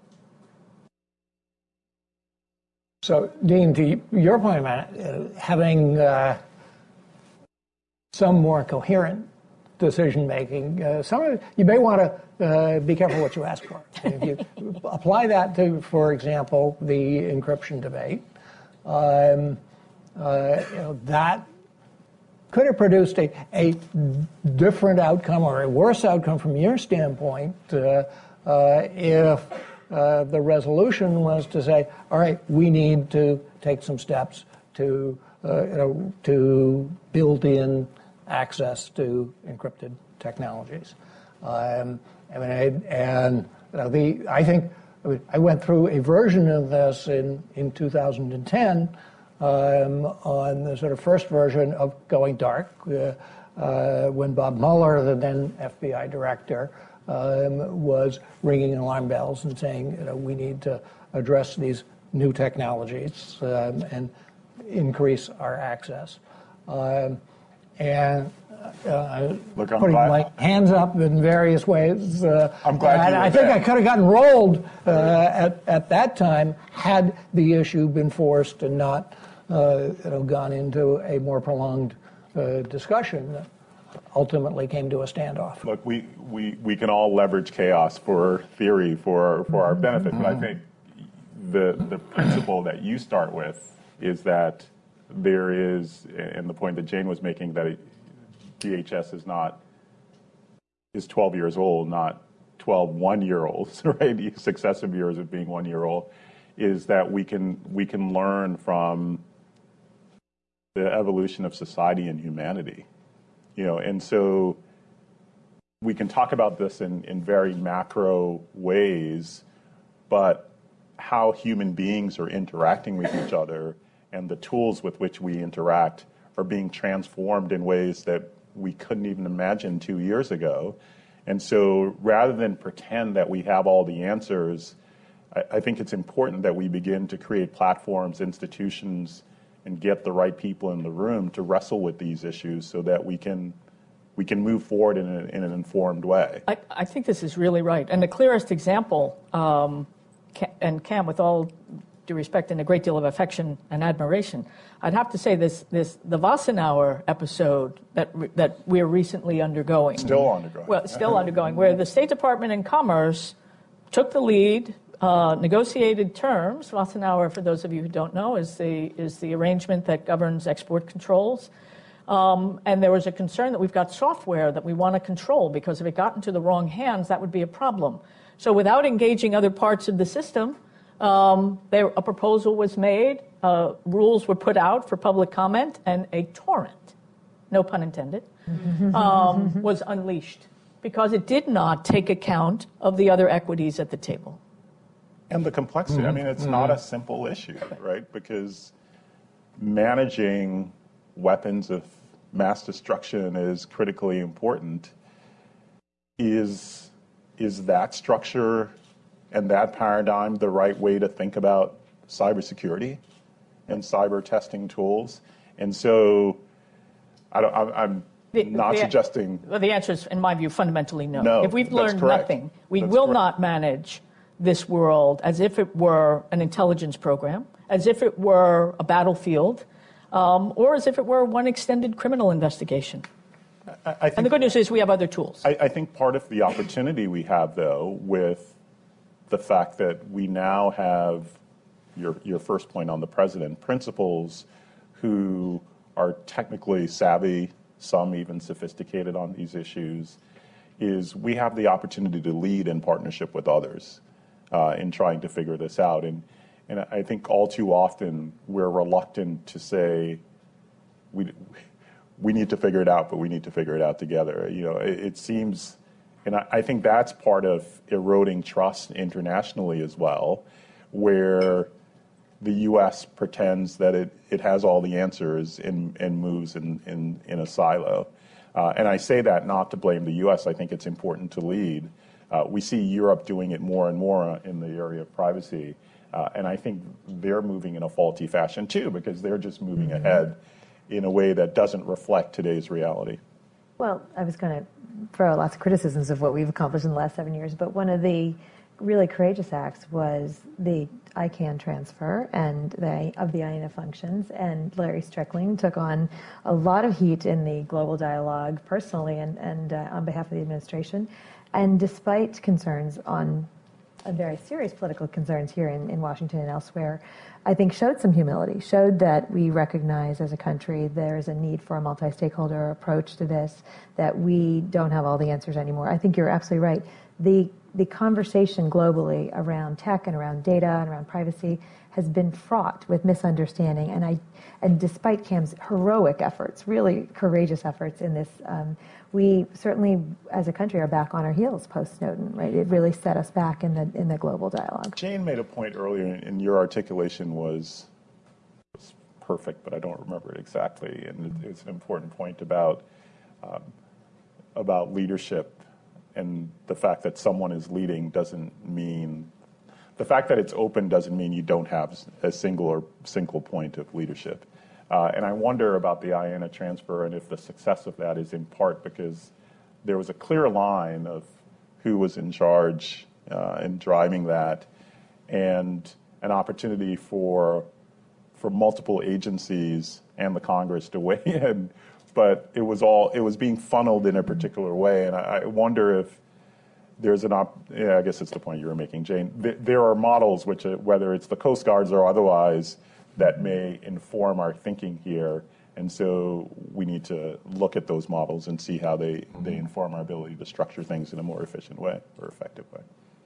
So, Dean, to your point about uh, having uh, some more coherent decision making. Uh, some of it, you may want to uh, be careful what you ask for. If you apply that to, for example, the encryption debate, um, uh, you know, that could have produced a, a different outcome or a worse outcome from your standpoint uh, uh, if uh, the resolution was to say, all right, we need to take some steps to uh, you know, to build in access to encrypted technologies. Um, I mean, I, and you know, the I think I, mean, I went through a version of this in in two thousand ten um, on the sort of first version of Going Dark, uh, uh, when Bob Mueller, the then F B I director, um, was ringing alarm bells and saying, you know, we need to address these new technologies um, and increase our access. Um, and uh, Look, I'm putting glad. my hands up in various ways. Uh, I'm glad and you I were think there. I could have gotten rolled uh, at, at that time had the issue been forced and not uh, you know, gone into a more prolonged uh, discussion that ultimately came to a standoff. Look, we, we, we can all leverage chaos for theory for, for our benefit, but I think the, the principle that you start with is that there is, and the point that Jane was making, that D H S is not, is twelve years old, not twelve one-year-olds, right? Successive years of being one year old, is that we can, we can learn from the evolution of society and humanity. You know, and so we can talk about this in, in very macro ways, but how human beings are interacting with each other and the tools with which we interact are being transformed in ways that we couldn't even imagine two years ago. And so rather than pretend that we have all the answers, I, I think it's important that we begin to create platforms, institutions, and get the right people in the room to wrestle with these issues so that we can we can move forward in, a, in an informed way. I, I think this is really right. And the clearest example, um, and Cam, with all due respect and a great deal of affection and admiration, I'd have to say this: this the Wassenaar episode that that we're recently undergoing. Still undergoing. Well, still undergoing, where the State Department and Commerce took the lead, uh, negotiated terms. Wassenaar, for those of you who don't know, is the is the arrangement that governs export controls. Um, and there was a concern that we've got software that we want to control, because if it got into the wrong hands, that would be a problem. So without engaging other parts of the system, um, there, a proposal was made, uh, rules were put out for public comment, and a torrent, no pun intended, um, was unleashed, because it did not take account of the other equities at the table. And the complexity. Mm-hmm. I mean, it's mm-hmm. not a simple issue, right? Because managing weapons of mass destruction is critically important. Is, is that structure and that paradigm the right way to think about cybersecurity and cyber testing tools? And so I don't, I'm, I'm the, not the, suggesting... Well, the answer is, in my view, fundamentally no. No, if we've that's learned correct. nothing, we That's will correct. not manage this world as if it were an intelligence program, as if it were a battlefield, um, or as if it were one extended criminal investigation. I, I think, and the good news is we have other tools. I, I think part of the opportunity we have, though, with the fact that we now have, your, your first point on the president, principals who are technically savvy, some even sophisticated on these issues, is we have the opportunity to lead in partnership with others uh, in trying to figure this out. And, and I think all too often we're reluctant to say, we, we need to figure it out, but we need to figure it out together. You know, it, it seems, and I, I think that's part of eroding trust internationally as well, where the U S pretends that it, it has all the answers and, and moves in, in, in a silo. Uh, and I say that not to blame the U S. I think it's important to lead. Uh, we see Europe doing it more and more in the area of privacy. Uh, and I think they're moving in a faulty fashion too, because they're just moving mm-hmm. ahead in a way that doesn't reflect today's reality. Well, I was going to throw lots of criticisms of what we've accomplished in the last seven years, but one of the really courageous acts was the I CANN transfer and the, of the I A N A functions, and Larry Strickling took on a lot of heat in the global dialogue personally and, and uh, on behalf of the administration. And despite concerns on uh, very serious political concerns here in, in Washington and elsewhere, I think showed some humility, showed that we recognize as a country there is a need for a multi-stakeholder approach to this, that we don't have all the answers anymore. I think you're absolutely right. The The conversation globally around tech and around data and around privacy has been fraught with misunderstanding. And I, and despite Cam's heroic efforts, really courageous efforts in this, um, we certainly, as a country, are back on our heels post Snowden. Right? It really set us back in the in the global dialogue. Jane made a point earlier, and your articulation was, was perfect, but I don't remember it exactly. And it's an important point about um, about leadership. And the fact that someone is leading doesn't mean, the fact that it's open doesn't mean you don't have a single or single point of leadership. Uh, and I wonder about the I A N A transfer and if the success of that is in part because there was a clear line of who was in charge uh, and driving that, and an opportunity for for multiple agencies and the Congress to weigh in. But it was all, it was being funneled in a particular way. And I, I wonder if there's an op, yeah, I guess it's the point you were making, Jane. Th- there are models, which, uh, whether it's the Coast Guards or otherwise, that may inform our thinking here. And so we need to look at those models and see how they, they inform our ability to structure things in a more efficient way or effective way.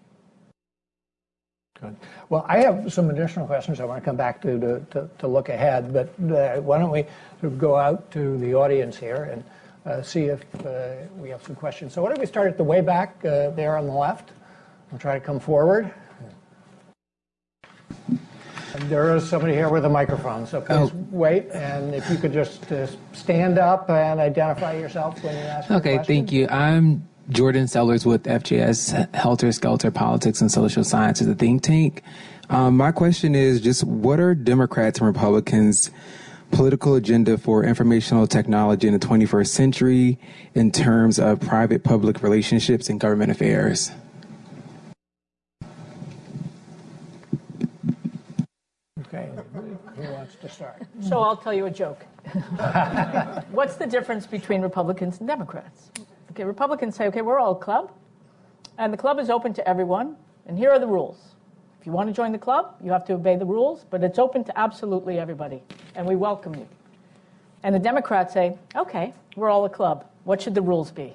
Good. Well, I have some additional questions I want to come back to to, to, to look ahead, but uh, why don't we sort of go out to the audience here and uh, see if uh, we have some questions. So why don't we start at the way back uh, there on the left? I'll try to come forward. And there is somebody here with a microphone, so please oh. wait, and if you could just uh, stand up and identify yourself when you ask Okay, your question. Thank you. I'm Jordan Sellers with F J S, Helter Skelter Politics and Social Sciences, a think tank. Um, my question is just what are Democrats and Republicans' political agenda for informational technology in the twenty-first century in terms of private-public relationships and government affairs? Okay, who wants to start? So I'll tell you a joke. What's the difference between Republicans and Democrats? Okay, Republicans say, okay, we're all a club, and the club is open to everyone, and here are the rules. If you want to join the club, you have to obey the rules, but it's open to absolutely everybody, and we welcome you. And the Democrats say, okay, we're all a club. What should the rules be?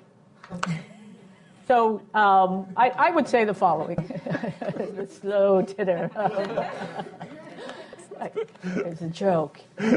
So um, I, I would say the following. The slow titter. It's a joke. um,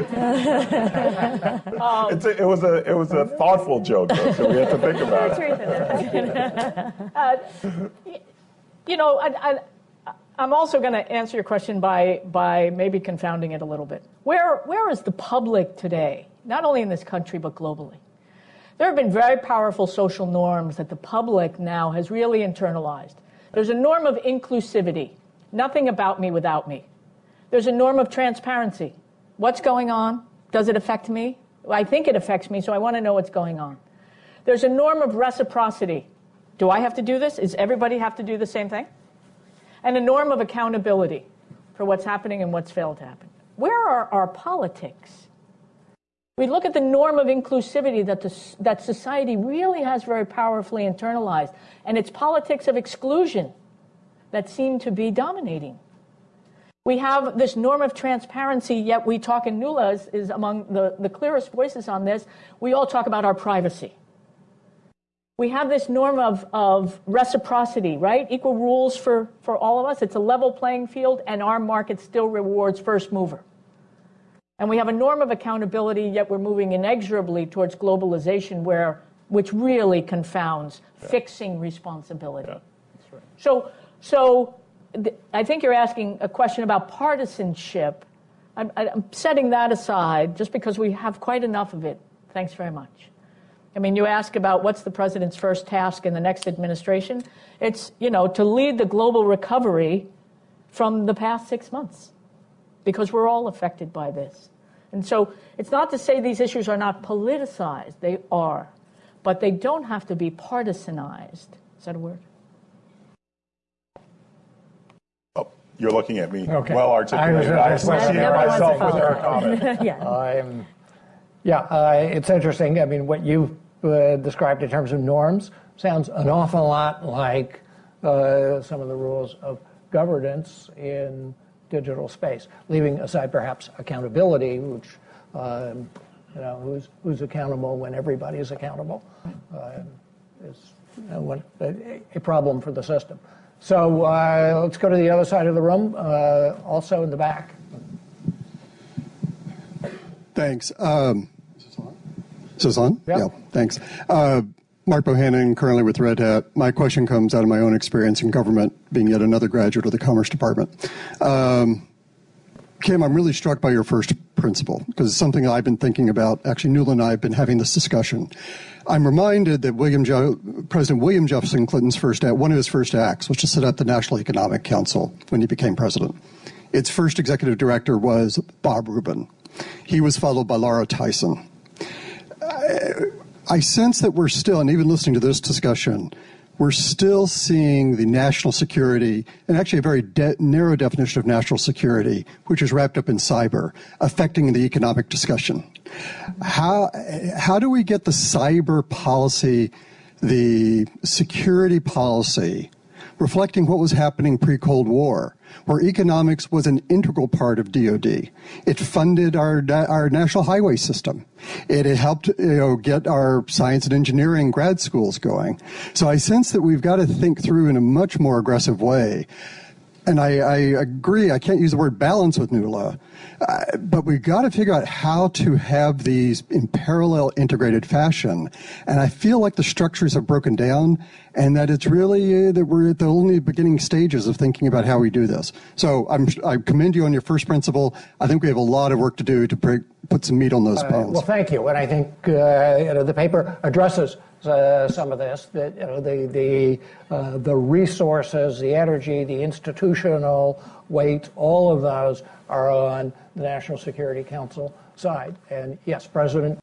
it's a, it was a it was a thoughtful joke, though, so we had to think about it. uh, you know, I, I, I'm also going to answer your question by by maybe confounding it a little bit. Where where is the public today? Not only in this country but globally. There have been very powerful social norms that the public now has really internalized. There's a norm of inclusivity. Nothing about me without me. There's a norm of transparency. What's going on? Does it affect me? I think it affects me, so I want to know what's going on. There's a norm of reciprocity. Do I have to do this? Does everybody have to do the same thing? And a norm of accountability for what's happening and what's failed to happen. Where are our politics? We look at the norm of inclusivity that, the, that society really has very powerfully internalized, and it's politics of exclusion that seem to be dominating. We have this norm of transparency, yet we talk, and Nuala is, is among the, the clearest voices on this, we all talk about our privacy. We have this norm of, of reciprocity, right? Equal rules for, for all of us. It's a level playing field, and our market still rewards first mover. And we have a norm of accountability, yet we're moving inexorably towards globalization, where which really confounds yeah. fixing responsibility. Yeah, that's right. So, so I think you're asking a question about partisanship. I'm, I'm setting that aside just because we have quite enough of it. Thanks very much. I mean, you ask about what's the president's first task in the next administration. It's, you know, to lead the global recovery from the past six months because we're all affected by this. And so it's not to say these issues are not politicized. They are. But they don't have to be partisanized. Is that a word? You're looking at me. Okay. Well articulated. I I was going to associate Nobody wants to myself with follow your that. comment. yeah. Um, yeah, uh, it's interesting. I mean, what you uh, described in terms of norms sounds an awful lot like uh, some of the rules of governance in digital space, leaving aside perhaps accountability, which, um, you know, who's, who's accountable when everybody is accountable, uh, is you know, one, a, a problem for the system. So uh, let's go to the other side of the room, uh, also in the back. Thanks. Um, is this on? Yep. Yeah, thanks. Uh, Mark Bohannon, currently with Red Hat. My question comes out of my own experience in government, being yet another graduate of the Commerce Department. Um, Kim, I'm really struck by your first principle, because it's something I've been thinking about. Actually, Nuala and I have been having this discussion. I'm reminded that William jo- President William Jefferson Clinton's first act, one of his first acts was to set up the National Economic Council when he became president. Its first executive director was Bob Rubin. He was followed by Laura Tyson. I, I sense that we're still, and even listening to this discussion, we're still seeing the national security, and actually a very de- narrow definition of national security, which is wrapped up in cyber, affecting the economic discussion. How, how do we get the cyber policy, the security policy, reflecting what was happening pre-Cold War, where economics was an integral part of D O D. It funded our our national highway system. It helped you know get our science and engineering grad schools going. So I sense that we've got to think through in a much more aggressive way. And I, I agree, I can't use the word balance with Nuala, uh, but we've got to figure out how to have these in parallel integrated fashion. And I feel like the structures have broken down and that it's really, uh, that we're at the only beginning stages of thinking about how we do this. So I'm, I commend you on your first principle. I think we have a lot of work to do to break, put some meat on those bones. Uh, well, thank you. And I think uh, you know, the paper addresses Uh, some of this, that you know, the the uh, the resources, the energy, the institutional weight, all of those are on the National Security Council side. And yes, President